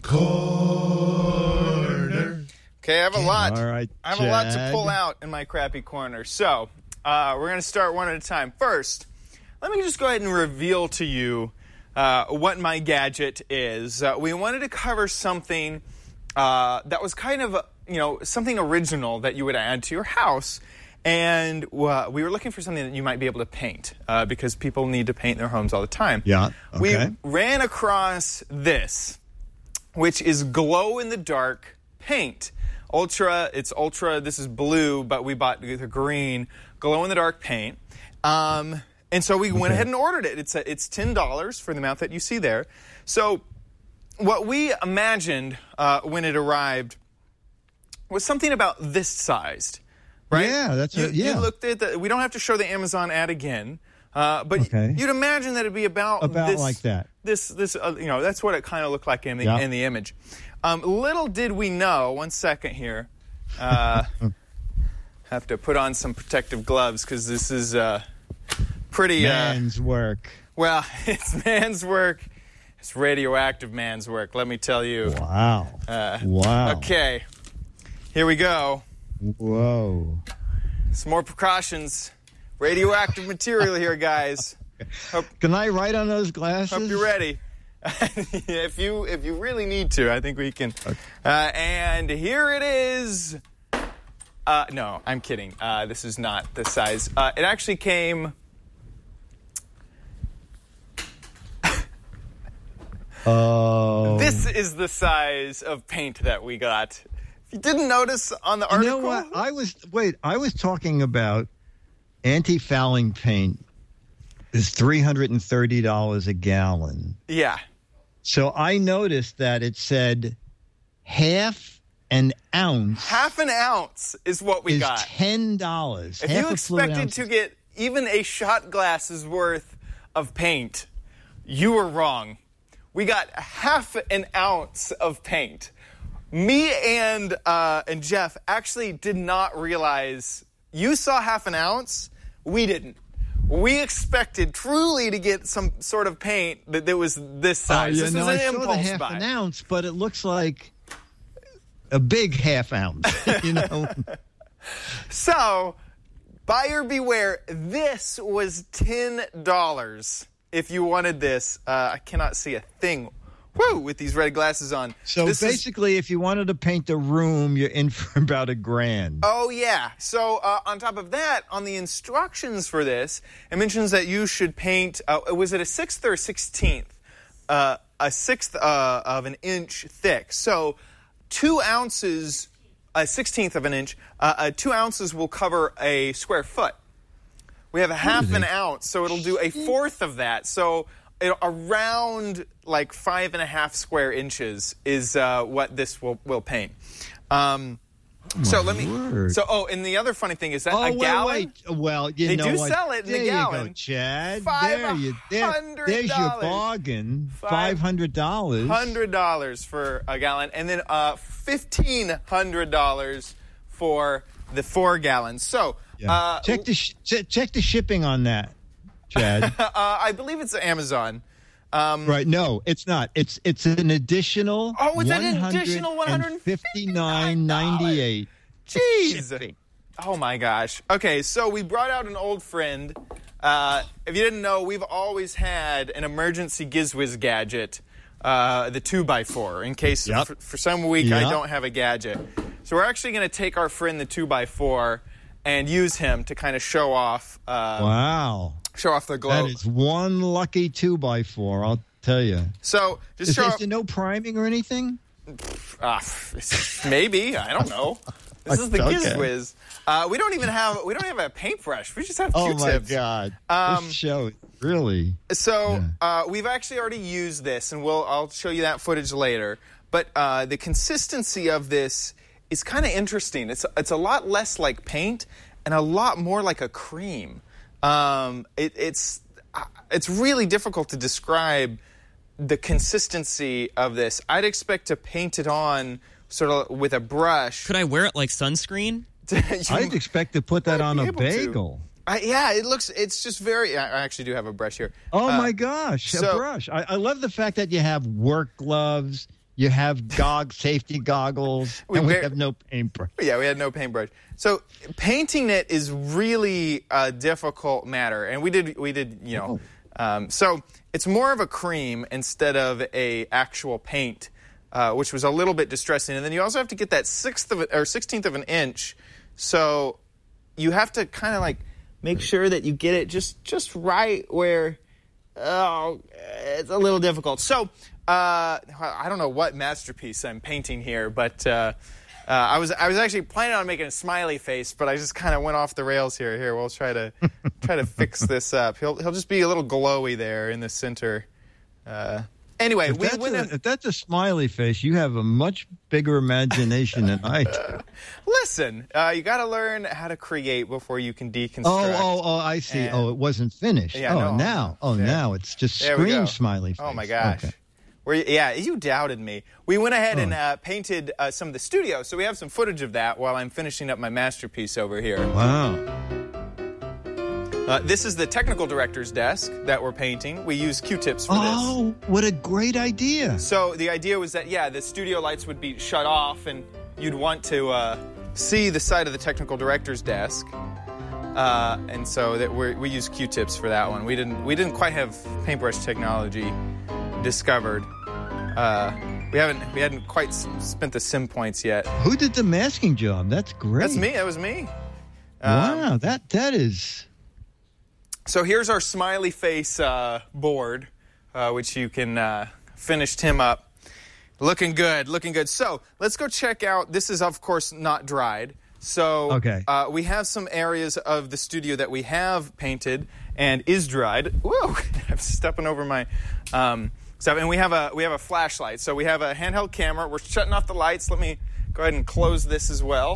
[SPEAKER 1] Corner.
[SPEAKER 4] Okay, I have a lot.
[SPEAKER 6] All right,
[SPEAKER 4] I have a lot to
[SPEAKER 6] Chad.
[SPEAKER 4] pull out in my crappy corner. So we're going to start one at a time. First, let me just go ahead and reveal to you what my gadget is. We wanted to cover something that was kind of, something original that you would add to your house. And we were looking for something that you might be able to paint because people need to paint their homes all the time.
[SPEAKER 6] Yeah, okay.
[SPEAKER 4] We ran across this, which is glow-in-the-dark paint. It's ultra, this is blue, but we bought the green glow-in-the-dark paint. And so we went ahead and ordered it. It's $10 for the amount that you see there. So what we imagined when it arrived was something about this sized, right?
[SPEAKER 6] Yeah, that's it. Yeah.
[SPEAKER 4] You looked at we don't have to show the Amazon ad again, but you'd imagine that it'd be about this,
[SPEAKER 6] like that.
[SPEAKER 4] This that's what it kind of looked like in the image. Little did we know. 1 second here. Have to put on some protective gloves because this is pretty
[SPEAKER 6] man's work.
[SPEAKER 4] Well, it's man's work. It's radioactive man's work. Let me tell you.
[SPEAKER 6] Wow. Wow.
[SPEAKER 4] Okay. Here we go.
[SPEAKER 6] Whoa.
[SPEAKER 4] Some more precautions. Radioactive material here, guys.
[SPEAKER 6] Can I write on those glasses?
[SPEAKER 4] Hope you're ready. If you really need to, I think we can. Okay. And here it is. No, I'm kidding. This is not the size. It actually came.
[SPEAKER 6] Oh.
[SPEAKER 4] This is the size of paint that we got. If you didn't notice on the article.
[SPEAKER 6] You know what? I was talking about anti-fouling paint is $330 a gallon.
[SPEAKER 4] Yeah.
[SPEAKER 6] So I noticed that it said half an ounce.
[SPEAKER 4] Half an ounce is what we got.
[SPEAKER 6] $10.
[SPEAKER 4] If you expected to get even a shot glass's worth of paint, you were wrong. We got half an ounce of paint. Me and Jeff actually did not realize. You saw half an ounce. We didn't. We expected truly to get some sort of paint that was this size. This was an impulse buy.
[SPEAKER 6] I saw the half an ounce, but it looks like a big half ounce.
[SPEAKER 4] So, buyer beware. This was $10 if you wanted this. I cannot see a thing. Woo! With these red glasses on.
[SPEAKER 6] So basically, if you wanted to paint a room, you're in for about $1,000.
[SPEAKER 4] Oh, yeah. So on top of that, on the instructions for this, it mentions that you should paint, was it a 1/6 or a 1/16? A 1/6 of an inch thick. So 2 ounces, a 1/16 of an inch, 2 ounces will cover a square foot. We have a half an ounce, so it'll do a fourth of that. So around like 5.5 square inches is what this will paint. And the other funny thing is that a gallon.
[SPEAKER 6] Wait. Well,
[SPEAKER 4] they do sell it in a gallon.
[SPEAKER 6] You go, Chad.
[SPEAKER 4] $500.
[SPEAKER 6] There's your bargain. $500.
[SPEAKER 4] $100 for a gallon, and then $1,500 for the 4 gallons. So
[SPEAKER 6] check the shipping on that, Chad.
[SPEAKER 4] I believe it's Amazon.
[SPEAKER 6] Right? No, it's not. It's an additional.
[SPEAKER 4] Oh, it's an additional
[SPEAKER 6] $159.98.
[SPEAKER 4] Jeez. Oh my gosh. Okay, so we brought out an old friend. If you didn't know, we've always had an emergency GizWiz gadget, the 2x4, in case for some week I don't have a gadget. So we're actually going to take our friend the 2x4 and use him to kind of show off.
[SPEAKER 6] Wow.
[SPEAKER 4] Show off the glow.
[SPEAKER 6] That is one lucky 2x4, I'll tell you.
[SPEAKER 4] So,
[SPEAKER 6] is there no priming or anything?
[SPEAKER 4] Maybe. I don't know. This is the GizWiz. We don't have a paintbrush. We just have Q-tips.
[SPEAKER 6] Oh my God! This show really.
[SPEAKER 4] So we've actually already used this, and I'll show you that footage later. But the consistency of this is kind of interesting. It's a lot less like paint and a lot more like a cream. It's really difficult to describe the consistency of this. I'd expect to paint it on sort of with a brush.
[SPEAKER 9] Could I wear it like sunscreen?
[SPEAKER 6] I'd expect to put that on a bagel.
[SPEAKER 4] It's just very. I actually do have a brush here.
[SPEAKER 6] Oh my gosh, a brush! I love the fact that you have work gloves, you have safety goggles, and we have no paintbrush.
[SPEAKER 4] Yeah, we had no paintbrush. So painting it is really a difficult matter, and we did so it's more of a cream instead of a actual paint, which was a little bit distressing. And then you also have to get that 1/16 of an inch. So you have to kind of like make sure that you get it just right where. Oh, it's a little difficult. So I don't know what masterpiece I'm painting here, but I was actually planning on making a smiley face, but I just kind of went off the rails here. Here, we'll try to fix this up. He'll just be a little glowy there in the center. Anyway,
[SPEAKER 6] if that's a smiley face, you have a much bigger imagination than I do.
[SPEAKER 4] Listen, you got to learn how to create before you can deconstruct.
[SPEAKER 6] Oh, I see. It wasn't finished.
[SPEAKER 4] Yeah,
[SPEAKER 6] now it's just scream smiley face.
[SPEAKER 4] Oh my gosh. Okay. You doubted me. We went ahead and painted some of the studio, so we have some footage of that while I'm finishing up my masterpiece over here.
[SPEAKER 6] Wow.
[SPEAKER 4] This is the technical director's desk that we're painting. We use Q-tips for this.
[SPEAKER 6] Oh, what a great idea.
[SPEAKER 4] So the idea was that, the studio lights would be shut off, and you'd want to see the side of the technical director's desk. And so that we use Q-tips for that one. We didn't quite have paintbrush technology discovered. We hadn't quite spent the sim points yet.
[SPEAKER 6] Who did the masking job? That's great.
[SPEAKER 4] That's me. That was me.
[SPEAKER 6] Wow, that is.
[SPEAKER 4] So here's our smiley face board, which you can finish him up. Looking good. So let's go check out. This is, of course, not dried. So we have some areas of the studio that we have painted and is dried. Whoa! I'm stepping over my stuff. And we have a flashlight. So we have a handheld camera. We're shutting off the lights. Let me go ahead and close this as well.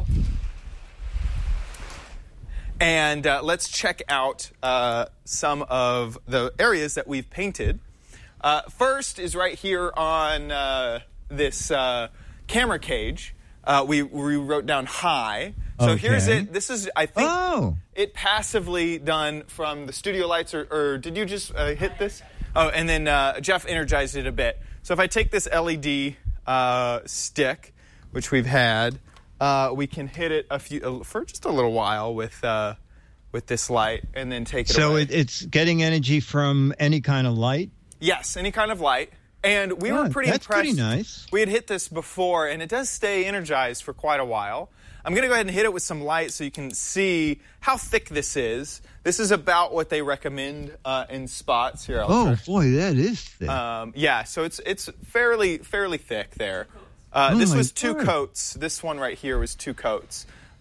[SPEAKER 4] And let's check out some of the areas that we've painted. First is right here on this camera cage. We wrote down high. So here's it. This is, I think, it passively done from the studio lights, or did you just hit this? Oh, and then Jeff energized it a bit. So if I take this LED stick, which we've had, we can hit it for just a little while with this light, and then take it away.
[SPEAKER 6] So it's getting energy from any kind of light?
[SPEAKER 4] Yes, any kind of light. And we were pretty impressed.
[SPEAKER 6] That's pretty nice.
[SPEAKER 4] We had hit this before, and it does stay energized for quite a while. I'm going to go ahead and hit it with some light so you can see how thick this is. This is about what they recommend in spots. Here,
[SPEAKER 6] boy, that is thick.
[SPEAKER 4] Yeah, so it's fairly thick there. This was 2 coats. This one right here was 2 coats.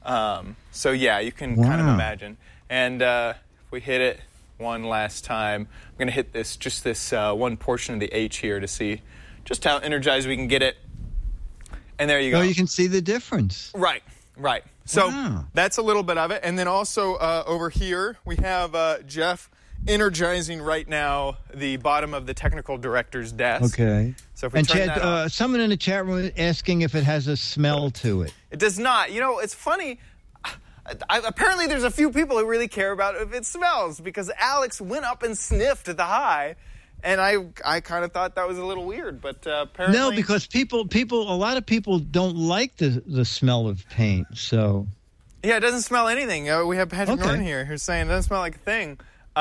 [SPEAKER 4] So yeah, you can kind of imagine. And if we hit it one last time, I'm going to hit this one portion of the H here to see just how energized we can get it. And there you go.
[SPEAKER 6] Oh, you can see the difference.
[SPEAKER 4] Right. So that's a little bit of it. And then also over here, we have Jeff energizing right now the bottom of the technical director's desk.
[SPEAKER 6] Okay.
[SPEAKER 4] So if we turn that on.
[SPEAKER 6] Someone in the chat room asking if it has a smell to it.
[SPEAKER 4] It does not. You know, it's funny. Apparently there's a few people who really care about if it smells, because Alex went up and sniffed at the high, and I kind of thought that was a little weird, but apparently...
[SPEAKER 6] No, because a lot of people don't like the smell of paint, so...
[SPEAKER 4] Yeah, it doesn't smell anything. We have Patrick Norton here who's saying it doesn't smell like a thing.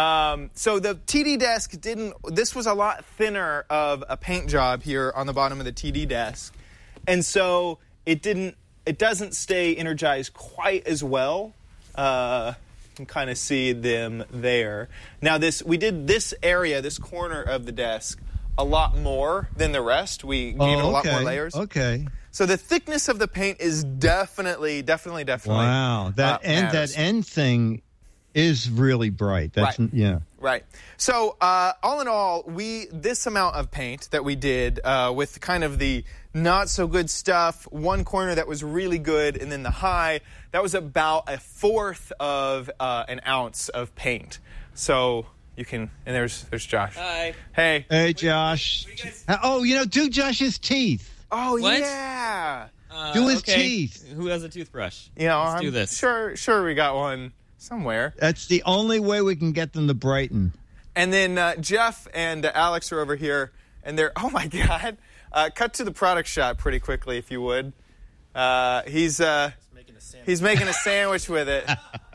[SPEAKER 4] So the TD desk this was a lot thinner of a paint job here on the bottom of the TD desk, and so it doesn't stay energized quite as well. You can kind of see them there. Now we did this area, this corner of the desk, a lot more than the rest. We gave it a lot more layers.
[SPEAKER 6] Okay.
[SPEAKER 4] So the thickness of the paint is definitely.
[SPEAKER 6] Wow, that end thing is really bright. That's
[SPEAKER 4] Right. So all in all, this amount of paint that we did with kind of the not so good stuff, one corner that was really good, and then the high, that was about 1/4 of an ounce of paint. So you can, and there's Josh.
[SPEAKER 9] Hi.
[SPEAKER 6] Hey, Josh. Do Josh's teeth.
[SPEAKER 4] Oh, what? Yeah.
[SPEAKER 6] Do his teeth.
[SPEAKER 9] Who has a toothbrush?
[SPEAKER 4] Let's
[SPEAKER 9] do this.
[SPEAKER 4] Sure we got one somewhere.
[SPEAKER 6] That's the only way we can get them to brighten.
[SPEAKER 4] And then Jeff and Alex are over here, and they're, oh my God. Cut to the product shot pretty quickly, if you would. He's making a sandwich with it.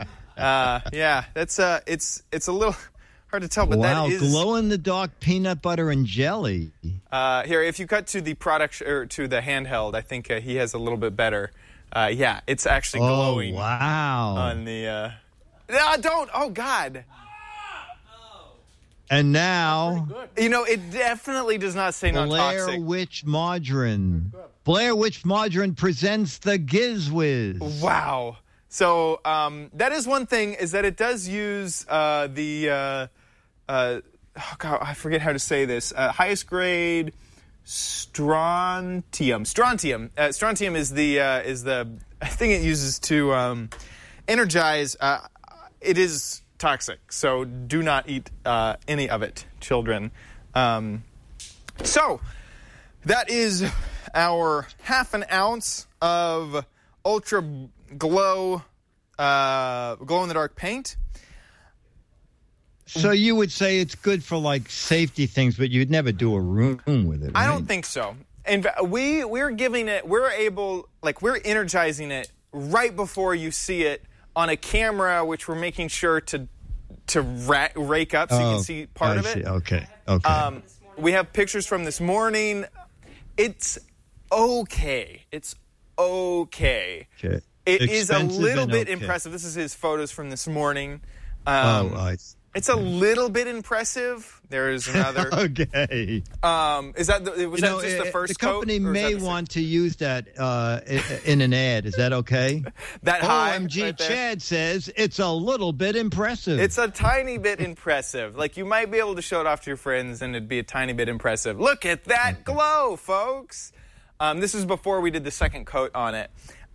[SPEAKER 4] Yeah, that's it's a little hard to tell, but that is
[SPEAKER 6] glow-in-the-dark peanut butter and jelly.
[SPEAKER 4] Here, if you cut to the product or to the handheld, I think he has a little bit better. Yeah, it's actually glowing.
[SPEAKER 6] Oh, wow!
[SPEAKER 4] On the don't. Oh God.
[SPEAKER 6] And now,
[SPEAKER 4] it definitely does not say non-toxic.
[SPEAKER 6] Blair Witch Margarine. Blair Witch Margarine presents the GizWiz.
[SPEAKER 4] Wow. So that is one thing, is that it does use I forget how to say this. Highest grade strontium. Strontium is the thing it uses to energize. It is toxic, so do not eat any of it, children. So that is our 1/2 ounce of ultra glow in the dark paint.
[SPEAKER 6] So you would say it's good for like safety things, but you'd never do a room with it, right?
[SPEAKER 4] I don't think so. And we're energizing it right before you see it on a camera, which we're making sure to rake up so you can see part of it.
[SPEAKER 6] Okay.
[SPEAKER 4] We have pictures from this morning. It's okay. It is a little bit impressive. This is his photos from this morning. It's a little bit impressive. There is another.
[SPEAKER 6] Okay.
[SPEAKER 4] Was that just the first
[SPEAKER 6] the company
[SPEAKER 4] coat,
[SPEAKER 6] may want to use that in an ad. Is that okay?
[SPEAKER 4] That high.
[SPEAKER 6] OMG,
[SPEAKER 4] right there?
[SPEAKER 6] Chad says it's a little bit impressive.
[SPEAKER 4] It's a tiny bit impressive. Like, you might be able to show it off to your friends, and it'd be a tiny bit impressive. Look at that glow, folks. This is before we did the second coat on it.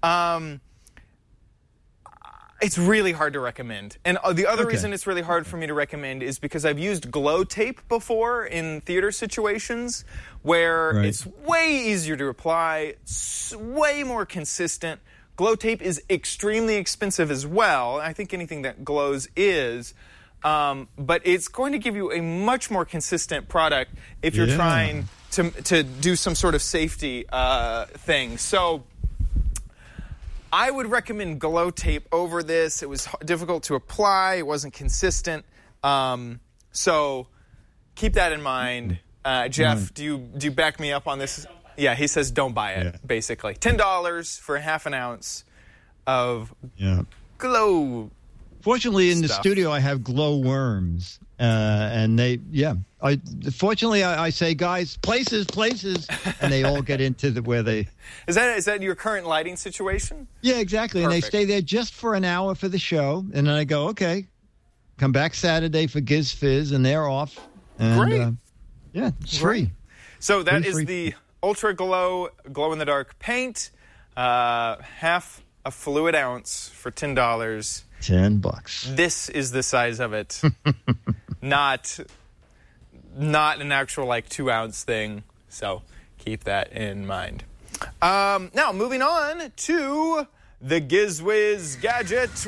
[SPEAKER 4] It's really hard to recommend. And the other reason it's really hard for me to recommend is because I've used glow tape before in theater situations where it's way easier to apply, way more consistent. Glow tape is extremely expensive as well. I think anything that glows is. But it's going to give you a much more consistent product if you're trying to do some sort of safety thing. So I would recommend glow tape over this. It was difficult to apply. It wasn't consistent. So keep that in mind. Jeff, do you back me up on this? Yeah, he says don't buy it, basically. $10 for half an ounce of glow.
[SPEAKER 6] Fortunately, in the studio, I have glow worms. And they, fortunately, I say, guys, places, and they all get into where they...
[SPEAKER 4] Is that your current lighting situation?
[SPEAKER 6] Yeah, exactly. Perfect. And they stay there just for an hour for the show, and then I go, okay, come back Saturday for Giz Fizz, and they're off. And,
[SPEAKER 4] Great.
[SPEAKER 6] It's free.
[SPEAKER 4] So that is the Ultra Glow glow-in-the-dark paint, half a fluid ounce for $10.
[SPEAKER 6] $10.
[SPEAKER 4] This is the size of it. Not an actual 2-ounce thing. So keep that in mind. Now moving on to the GizWiz Gadget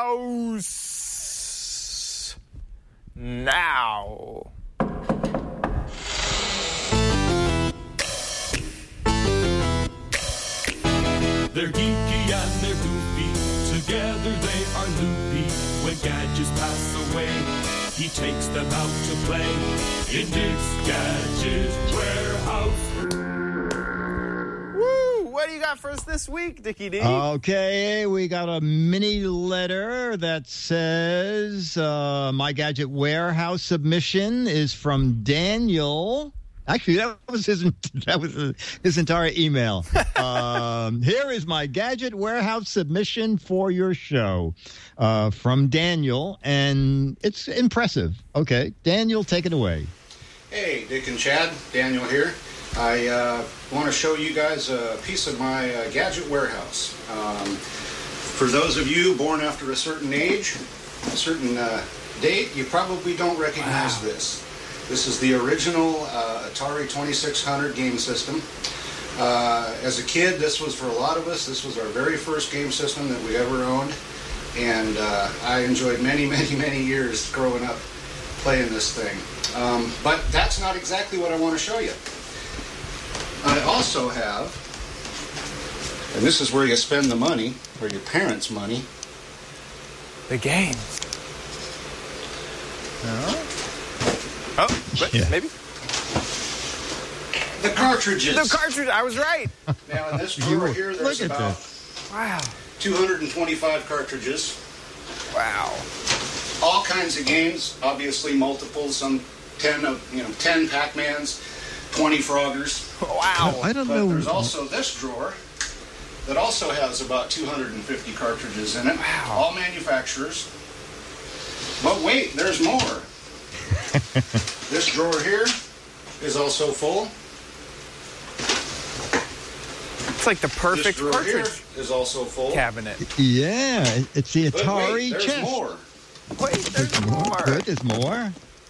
[SPEAKER 4] Warehouse. Now.
[SPEAKER 11] They're geeky and they're goofy. Together they are loopy. When gadgets pass away, he takes them out to play in Dick's Gadget Warehouse.
[SPEAKER 4] Woo! What do you got for us this week, Dickie D?
[SPEAKER 6] Okay, we got a mini letter that says, my Gadget Warehouse submission is from Daniel. Actually, that was his entire email. Here is my Gadget Warehouse submission for your show from Daniel, and it's impressive. Okay, Daniel, take it away.
[SPEAKER 12] Hey, Dick and Chad, Daniel here. I want to show you guys a piece of my Gadget Warehouse. For those of you born after a certain age, a certain date, you probably don't recognize this. This is the original Atari 2600 game system. As a kid, this was for a lot of us. This was our very first game system that we ever owned. And I enjoyed many, many, many years growing up playing this thing. But that's not exactly what I want to show you. I also have, and this is where you spend the money, or your parents' money.
[SPEAKER 4] The game. Maybe.
[SPEAKER 12] The cartridges.
[SPEAKER 4] The cartridge. I was right.
[SPEAKER 12] Now, in this drawer here, there's about 225 cartridges.
[SPEAKER 4] Wow.
[SPEAKER 12] All kinds of games. Obviously, multiples. Some 10 Pac-Mans, 20 Froggers.
[SPEAKER 4] Wow.
[SPEAKER 6] I don't know.
[SPEAKER 12] There's also this drawer that also has about 250 cartridges in it.
[SPEAKER 4] Wow.
[SPEAKER 12] All manufacturers. But wait, there's more. This drawer here is also full.
[SPEAKER 4] It's like the perfect cartridge
[SPEAKER 12] is also full
[SPEAKER 4] cabinet.
[SPEAKER 6] Yeah, it's the Atari
[SPEAKER 12] there's
[SPEAKER 6] chest.
[SPEAKER 12] More.
[SPEAKER 4] Wait, there's more.
[SPEAKER 6] Good, there's more.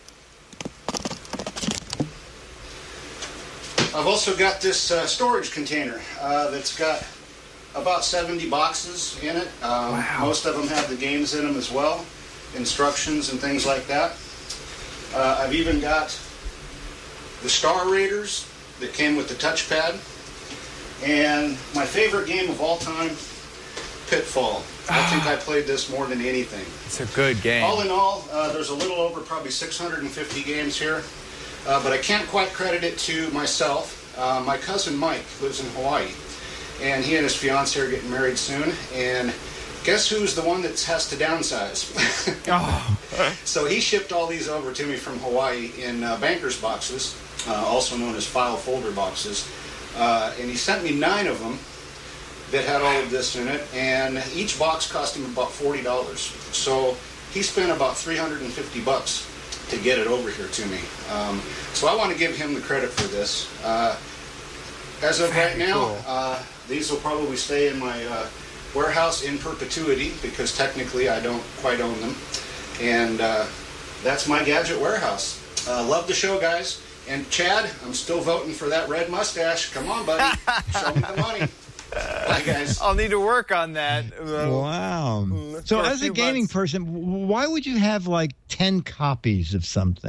[SPEAKER 12] I've also got this storage container that's got about 70 boxes in it. Most of them have the games in them as well, instructions and things like that. I've even got the Star Raiders that came with the touchpad. And my favorite game of all time, Pitfall. I think I played this more than anything.
[SPEAKER 4] It's a good game.
[SPEAKER 12] All in all, there's a little over probably 650 games here. But I can't quite credit it to myself. My cousin Mike lives in Hawaii. And he and his fiancée are getting married soon. And guess who's the one that has to downsize? So he shipped all these over to me from Hawaii in banker's boxes, also known as file folder boxes. And he sent me 9 of them that had all of this in it, and each box cost him about $40. So he spent about $350 to get it over here to me. So I want to give him the credit for this. as of right now, these will probably stay in my warehouse in perpetuity because technically I don't quite own them. And that's my gadget warehouse. Love the show, guys. And Chad, I'm still voting for that red mustache. Come on, buddy. Show me the money. Bye, guys.
[SPEAKER 4] I'll need to work on that.
[SPEAKER 6] Wow. So as a gaming person, why would you have like 10 copies of something?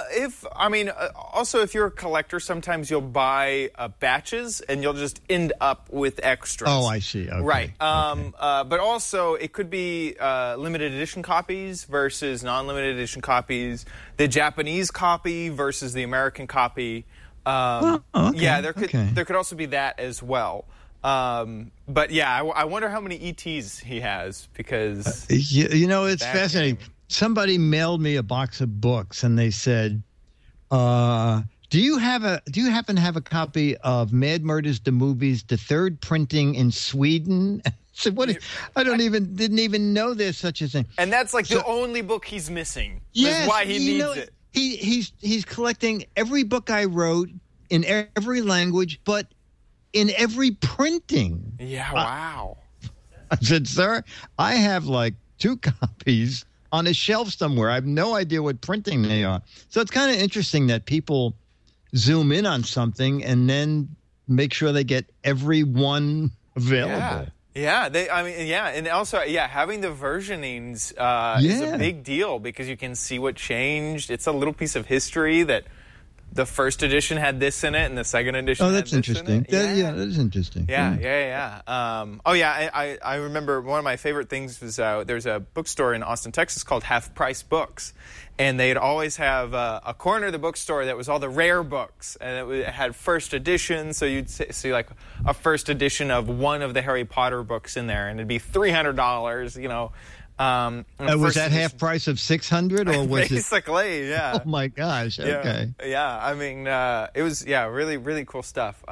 [SPEAKER 4] Also if you're a collector, sometimes you'll buy batches and you'll just end up with extras.
[SPEAKER 6] Oh, I see. Okay.
[SPEAKER 4] Right. But also it could be limited edition copies versus non-limited edition copies, the Japanese copy versus the American copy. Yeah, there could also be that as well. But yeah, I wonder how many ETs he has because
[SPEAKER 6] it's fascinating. Somebody mailed me a box of books and they said, do you happen to have a copy of Mad Murders the Movies, the third printing in Sweden? I said, didn't even know there's such a thing.
[SPEAKER 4] And that's like the only book he's missing. Yes, why he needs it.
[SPEAKER 6] He's collecting every book I wrote in every language, but in every printing.
[SPEAKER 4] Yeah, wow.
[SPEAKER 6] I said, sir, I have like 2 copies on a shelf somewhere. I have no idea what printing they are. So it's kind of interesting that people zoom in on something and then make sure they get every one available.
[SPEAKER 4] Yeah, and also, having the versionings is a big deal because you can see what changed. It's a little piece of history that the first edition had this in it, and the second edition had this
[SPEAKER 6] interesting.
[SPEAKER 4] in it.
[SPEAKER 6] Yeah, that is interesting.
[SPEAKER 4] Yeah. I remember one of my favorite things was there's a bookstore in Austin, Texas called Half Price Books, and they'd always have a corner of the bookstore that was all the rare books, and it had first edition, so you'd see like a first edition of one of the Harry Potter books in there, and it'd be $300,
[SPEAKER 6] was that half price of $600 or was
[SPEAKER 4] basically, yeah.
[SPEAKER 6] Oh my gosh! Okay.
[SPEAKER 4] Yeah. I mean, it was really, really cool stuff.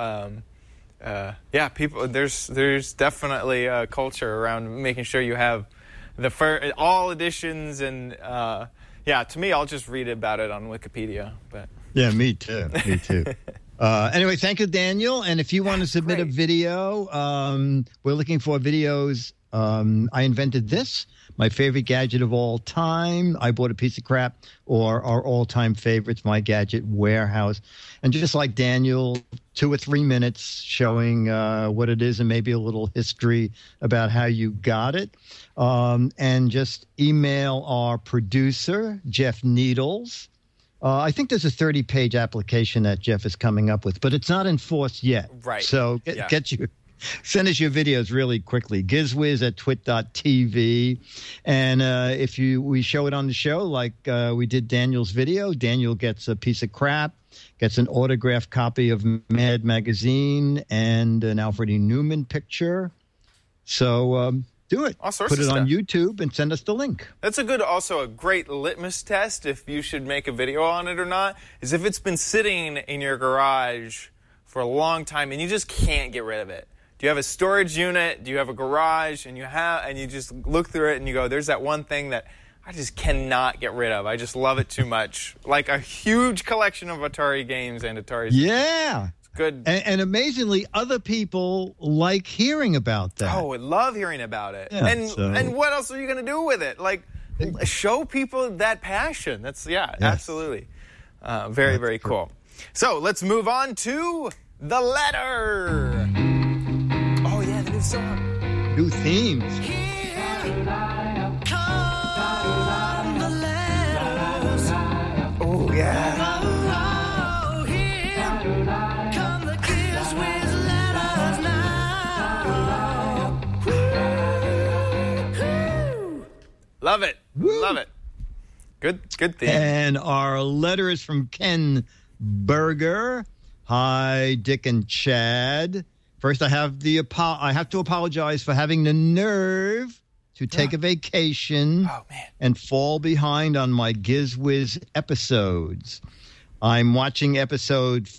[SPEAKER 4] People. There's definitely a culture around making sure you have all editions, and to me, I'll just read about it on Wikipedia. But
[SPEAKER 6] yeah, me too. Anyway, thank you, Daniel. And if you want to submit a video, we're looking for videos. I invented this. My favorite gadget of all time, I bought a piece of crap, or our all-time favorites, my gadget warehouse. And just like Daniel, 2 or 3 minutes showing what it is and maybe a little history about how you got it. And just email our producer, Jeff Needles. I think there's a 30-page application that Jeff is coming up with, but it's not enforced yet.
[SPEAKER 4] Right.
[SPEAKER 6] So send us your videos really quickly. Gizwiz@twit.tv. And if we show it on the show, like we did Daniel's video, Daniel gets a piece of crap, gets an autographed copy of Mad Magazine and an Alfred E. Newman picture. So do it. Put it on YouTube and send us the link.
[SPEAKER 4] That's also a great litmus test if you should make a video on it or not, is if it's been sitting in your garage for a long time and you just can't get rid of it. Do you have a storage unit? Do you have a garage? And you just look through it and you go, there's that one thing that I just cannot get rid of. I just love it too much. Like a huge collection of Atari games and Atari systems.
[SPEAKER 6] Yeah.
[SPEAKER 4] It's good.
[SPEAKER 6] And amazingly, other people like hearing about that.
[SPEAKER 4] Oh, I love hearing about it.
[SPEAKER 6] Yeah,
[SPEAKER 4] and what else are you going to do with it? Like, show people that passion. Absolutely. Very, very cool. So let's move on to the letter. New song.
[SPEAKER 6] New themes.
[SPEAKER 4] Oh, yeah. Love it. Woo. Love it. Good theme.
[SPEAKER 6] And our letter is from Ken Berger. Hi, Dick and Chad. First, I have to apologize for having the nerve to take a vacation and fall behind on my GizWiz episodes. I'm watching episode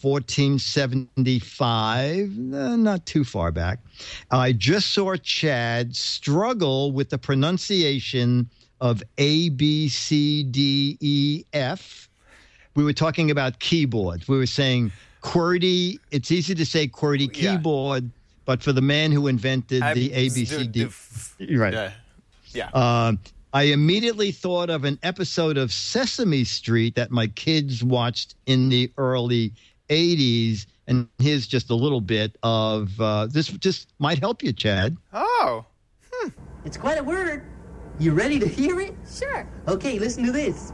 [SPEAKER 6] 1475, not too far back. I just saw Chad struggle with the pronunciation of A, B, C, D, E, F. We were talking about keyboards. We were saying QWERTY. It's easy to say QWERTY keyboard, but for the man who invented the ABCD, right?
[SPEAKER 4] Yeah.
[SPEAKER 6] I immediately thought of an episode of Sesame Street that my kids watched in the early 80s. And here's just a little bit of this. Just might help you, Chad.
[SPEAKER 4] Oh.
[SPEAKER 13] It's quite a word. You ready to hear it?
[SPEAKER 14] Sure.
[SPEAKER 13] Okay, listen to this.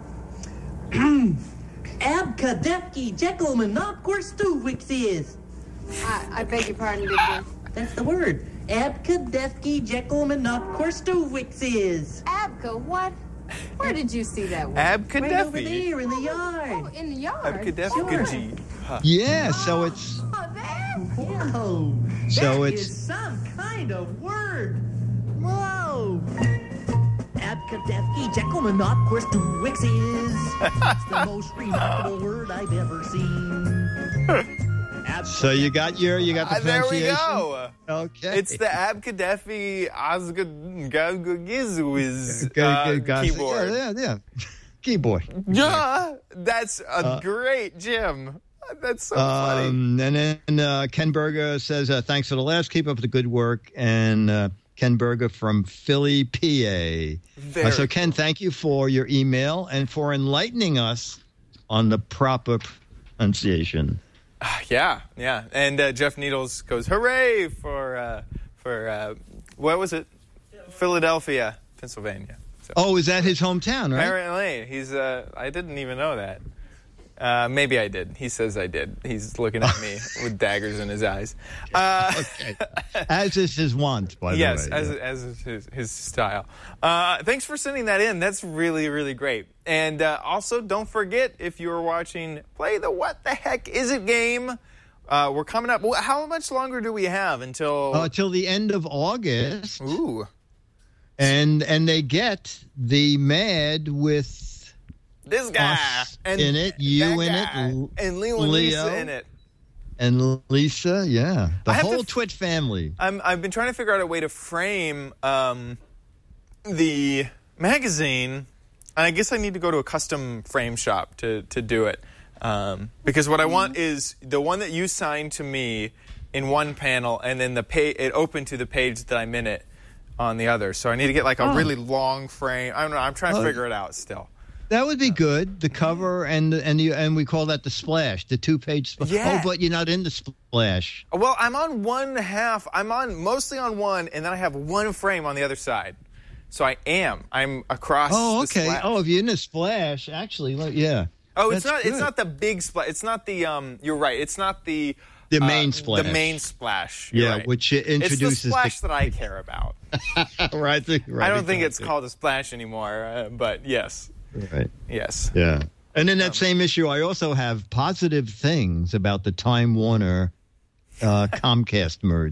[SPEAKER 13] Abkadefki Jekyllmanopkorstuvix is.
[SPEAKER 14] I beg your pardon, Big Jim.
[SPEAKER 13] That's the word. Abkadefki Jekyllmanopkorstuvix is.
[SPEAKER 14] Abka, what? Where did you see that word?
[SPEAKER 4] Abkadefki.
[SPEAKER 13] Right over there in the yard.
[SPEAKER 14] Oh, in the yard?
[SPEAKER 4] Abkadefki.
[SPEAKER 13] Sure.
[SPEAKER 6] Yeah, so it's.
[SPEAKER 13] Whoa.
[SPEAKER 6] So
[SPEAKER 13] that
[SPEAKER 6] it's
[SPEAKER 13] is some kind of word. Whoa. Abkadefki Jekyllmanopkorstuvix is. It's the most remarkable word I've ever seen.
[SPEAKER 6] So you got the pronunciation?
[SPEAKER 4] There we go.
[SPEAKER 6] Okay.
[SPEAKER 4] It's the Abkadefki Osgogizuiz keyboard.
[SPEAKER 6] Yeah. Keyboard.
[SPEAKER 4] Yeah, that's a great, Jim. That's so funny.
[SPEAKER 6] And then Ken Berger says, thanks for the laughs. Keep up the good work. And Ken Berger from Philly, PA. So, Ken, thank you for your email and for enlightening us on the proper pronunciation.
[SPEAKER 4] Yeah. And Jeff Needles goes, hooray for what was it? Philadelphia, Pennsylvania. So,
[SPEAKER 6] is that his hometown, right?
[SPEAKER 4] Apparently. He's, I didn't even know that. Maybe I did. He says I did. He's looking at me with daggers in his eyes.
[SPEAKER 6] Okay. As is his wont, by the way.
[SPEAKER 4] Yes, as is his style. Thanks for sending that in. That's really, really great. And also, don't forget, if you're watching, play the What the Heck Is It game. We're coming up. How much longer do we have until...
[SPEAKER 6] till the end of August.
[SPEAKER 4] Ooh.
[SPEAKER 6] And they get the Mad with...
[SPEAKER 4] This guy
[SPEAKER 6] and in it, you in it,
[SPEAKER 4] and Leo and Lisa in it,
[SPEAKER 6] and Lisa, yeah, the whole Twit family.
[SPEAKER 4] I've been trying to figure out a way to frame the magazine, and I guess I need to go to a custom frame shop to do it, because what I want is the one that you signed to me in one panel, and then it opened to the page that I'm in it on the other. So I need to get like a really long frame. I don't know. I'm trying to figure it out still.
[SPEAKER 6] That would be good. The cover and we call that the splash, the 2-page splash.
[SPEAKER 4] Yeah.
[SPEAKER 6] Oh, but you're not in the splash.
[SPEAKER 4] Well, I'm on one half. I'm mostly on one, and then I have one frame on the other side. So I'm across.
[SPEAKER 6] Oh,
[SPEAKER 4] the
[SPEAKER 6] okay.
[SPEAKER 4] splash.
[SPEAKER 6] Oh, if you're in the splash, actually, yeah.
[SPEAKER 4] Oh, it's not. Good. It's not the big splash. It's not the. You're right. It's not the
[SPEAKER 6] main splash.
[SPEAKER 4] The main splash. You're right.
[SPEAKER 6] Which introduces
[SPEAKER 4] it's the splash that I care about.
[SPEAKER 6] right.
[SPEAKER 4] I don't think it's called a splash anymore, but yes.
[SPEAKER 6] Right.
[SPEAKER 4] Yes.
[SPEAKER 6] Yeah. And in that same issue, I also have positive things about the Time Warner Comcast merge.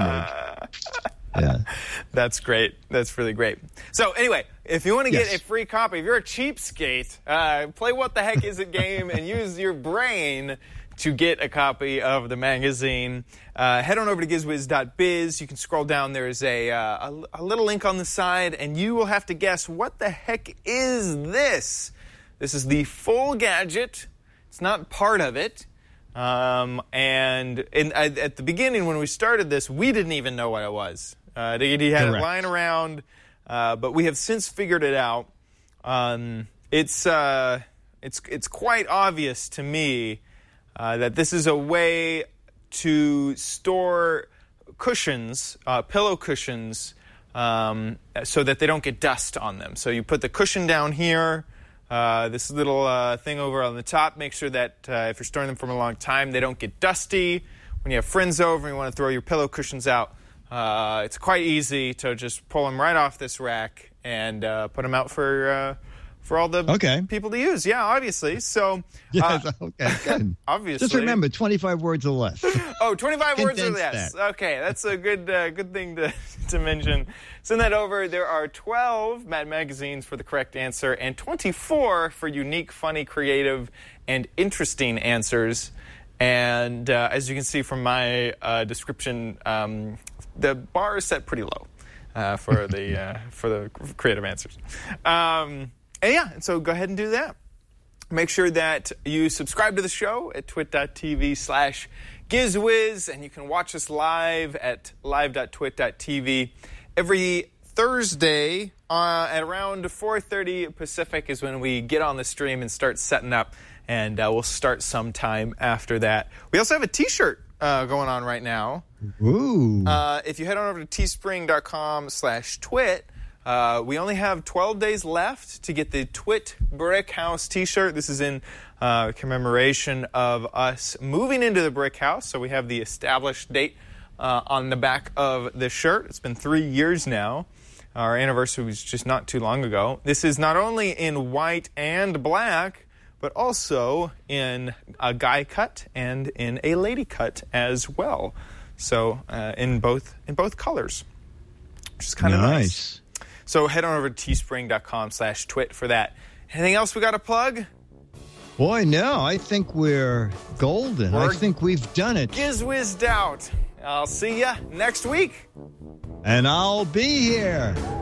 [SPEAKER 6] Yeah.
[SPEAKER 4] That's great. That's really great. So anyway, if you want to get a free copy, if you're a cheapskate, play What the Heck Is It game and use your brain to get a copy of the magazine. Head on over to gizwiz.biz. You can scroll down. There's a little link on the side, and you will have to guess, what the heck is this? This is the full gadget. It's not part of it. And at the beginning, when we started this, we didn't even know what it was. He had it lying around, but we have since figured it out. It's quite obvious to me that this is a way to store cushions, pillow cushions, so that they don't get dust on them. So you put the cushion down here, this little thing over on the top. Make sure that if you're storing them for a long time, they don't get dusty. When you have friends over and you want to throw your pillow cushions out, it's quite easy to just pull them right off this rack and put them out for all the people to use. Yeah, obviously. So,
[SPEAKER 6] yes, okay, good.
[SPEAKER 4] Obviously.
[SPEAKER 6] Just remember, 25 words or less.
[SPEAKER 4] 25 words or less. Okay, that's a good thing to mention. Send that over. There are 12 Mad magazines for the correct answer and 24 for unique, funny, creative, and interesting answers. And as you can see from my description, the bar is set pretty low for the creative answers. And so go ahead and do that. Make sure that you subscribe to the show at twit.tv/GizWiz, and you can watch us live at live.twit.tv. Every Thursday at around 4:30 Pacific is when we get on the stream and start setting up, and we'll start sometime after that. We also have a T-shirt going on right now.
[SPEAKER 6] Ooh.
[SPEAKER 4] If you head on over to teespring.com/twit, we only have 12 days left to get the Twit Brick House T-shirt. This is in commemoration of us moving into the Brick House, so we have the established date on the back of the shirt. It's been 3 years now. Our anniversary was just not too long ago. This is not only in white and black, but also in a guy cut and in a lady cut as well. So in both colors, which is kind of nice. So head on over to teespring.com/twit for that. Anything else we got to plug?
[SPEAKER 6] Boy, no. I think we're golden. I think we've done it.
[SPEAKER 4] Giz-wizzed out. I'll see ya next week.
[SPEAKER 6] And I'll be here.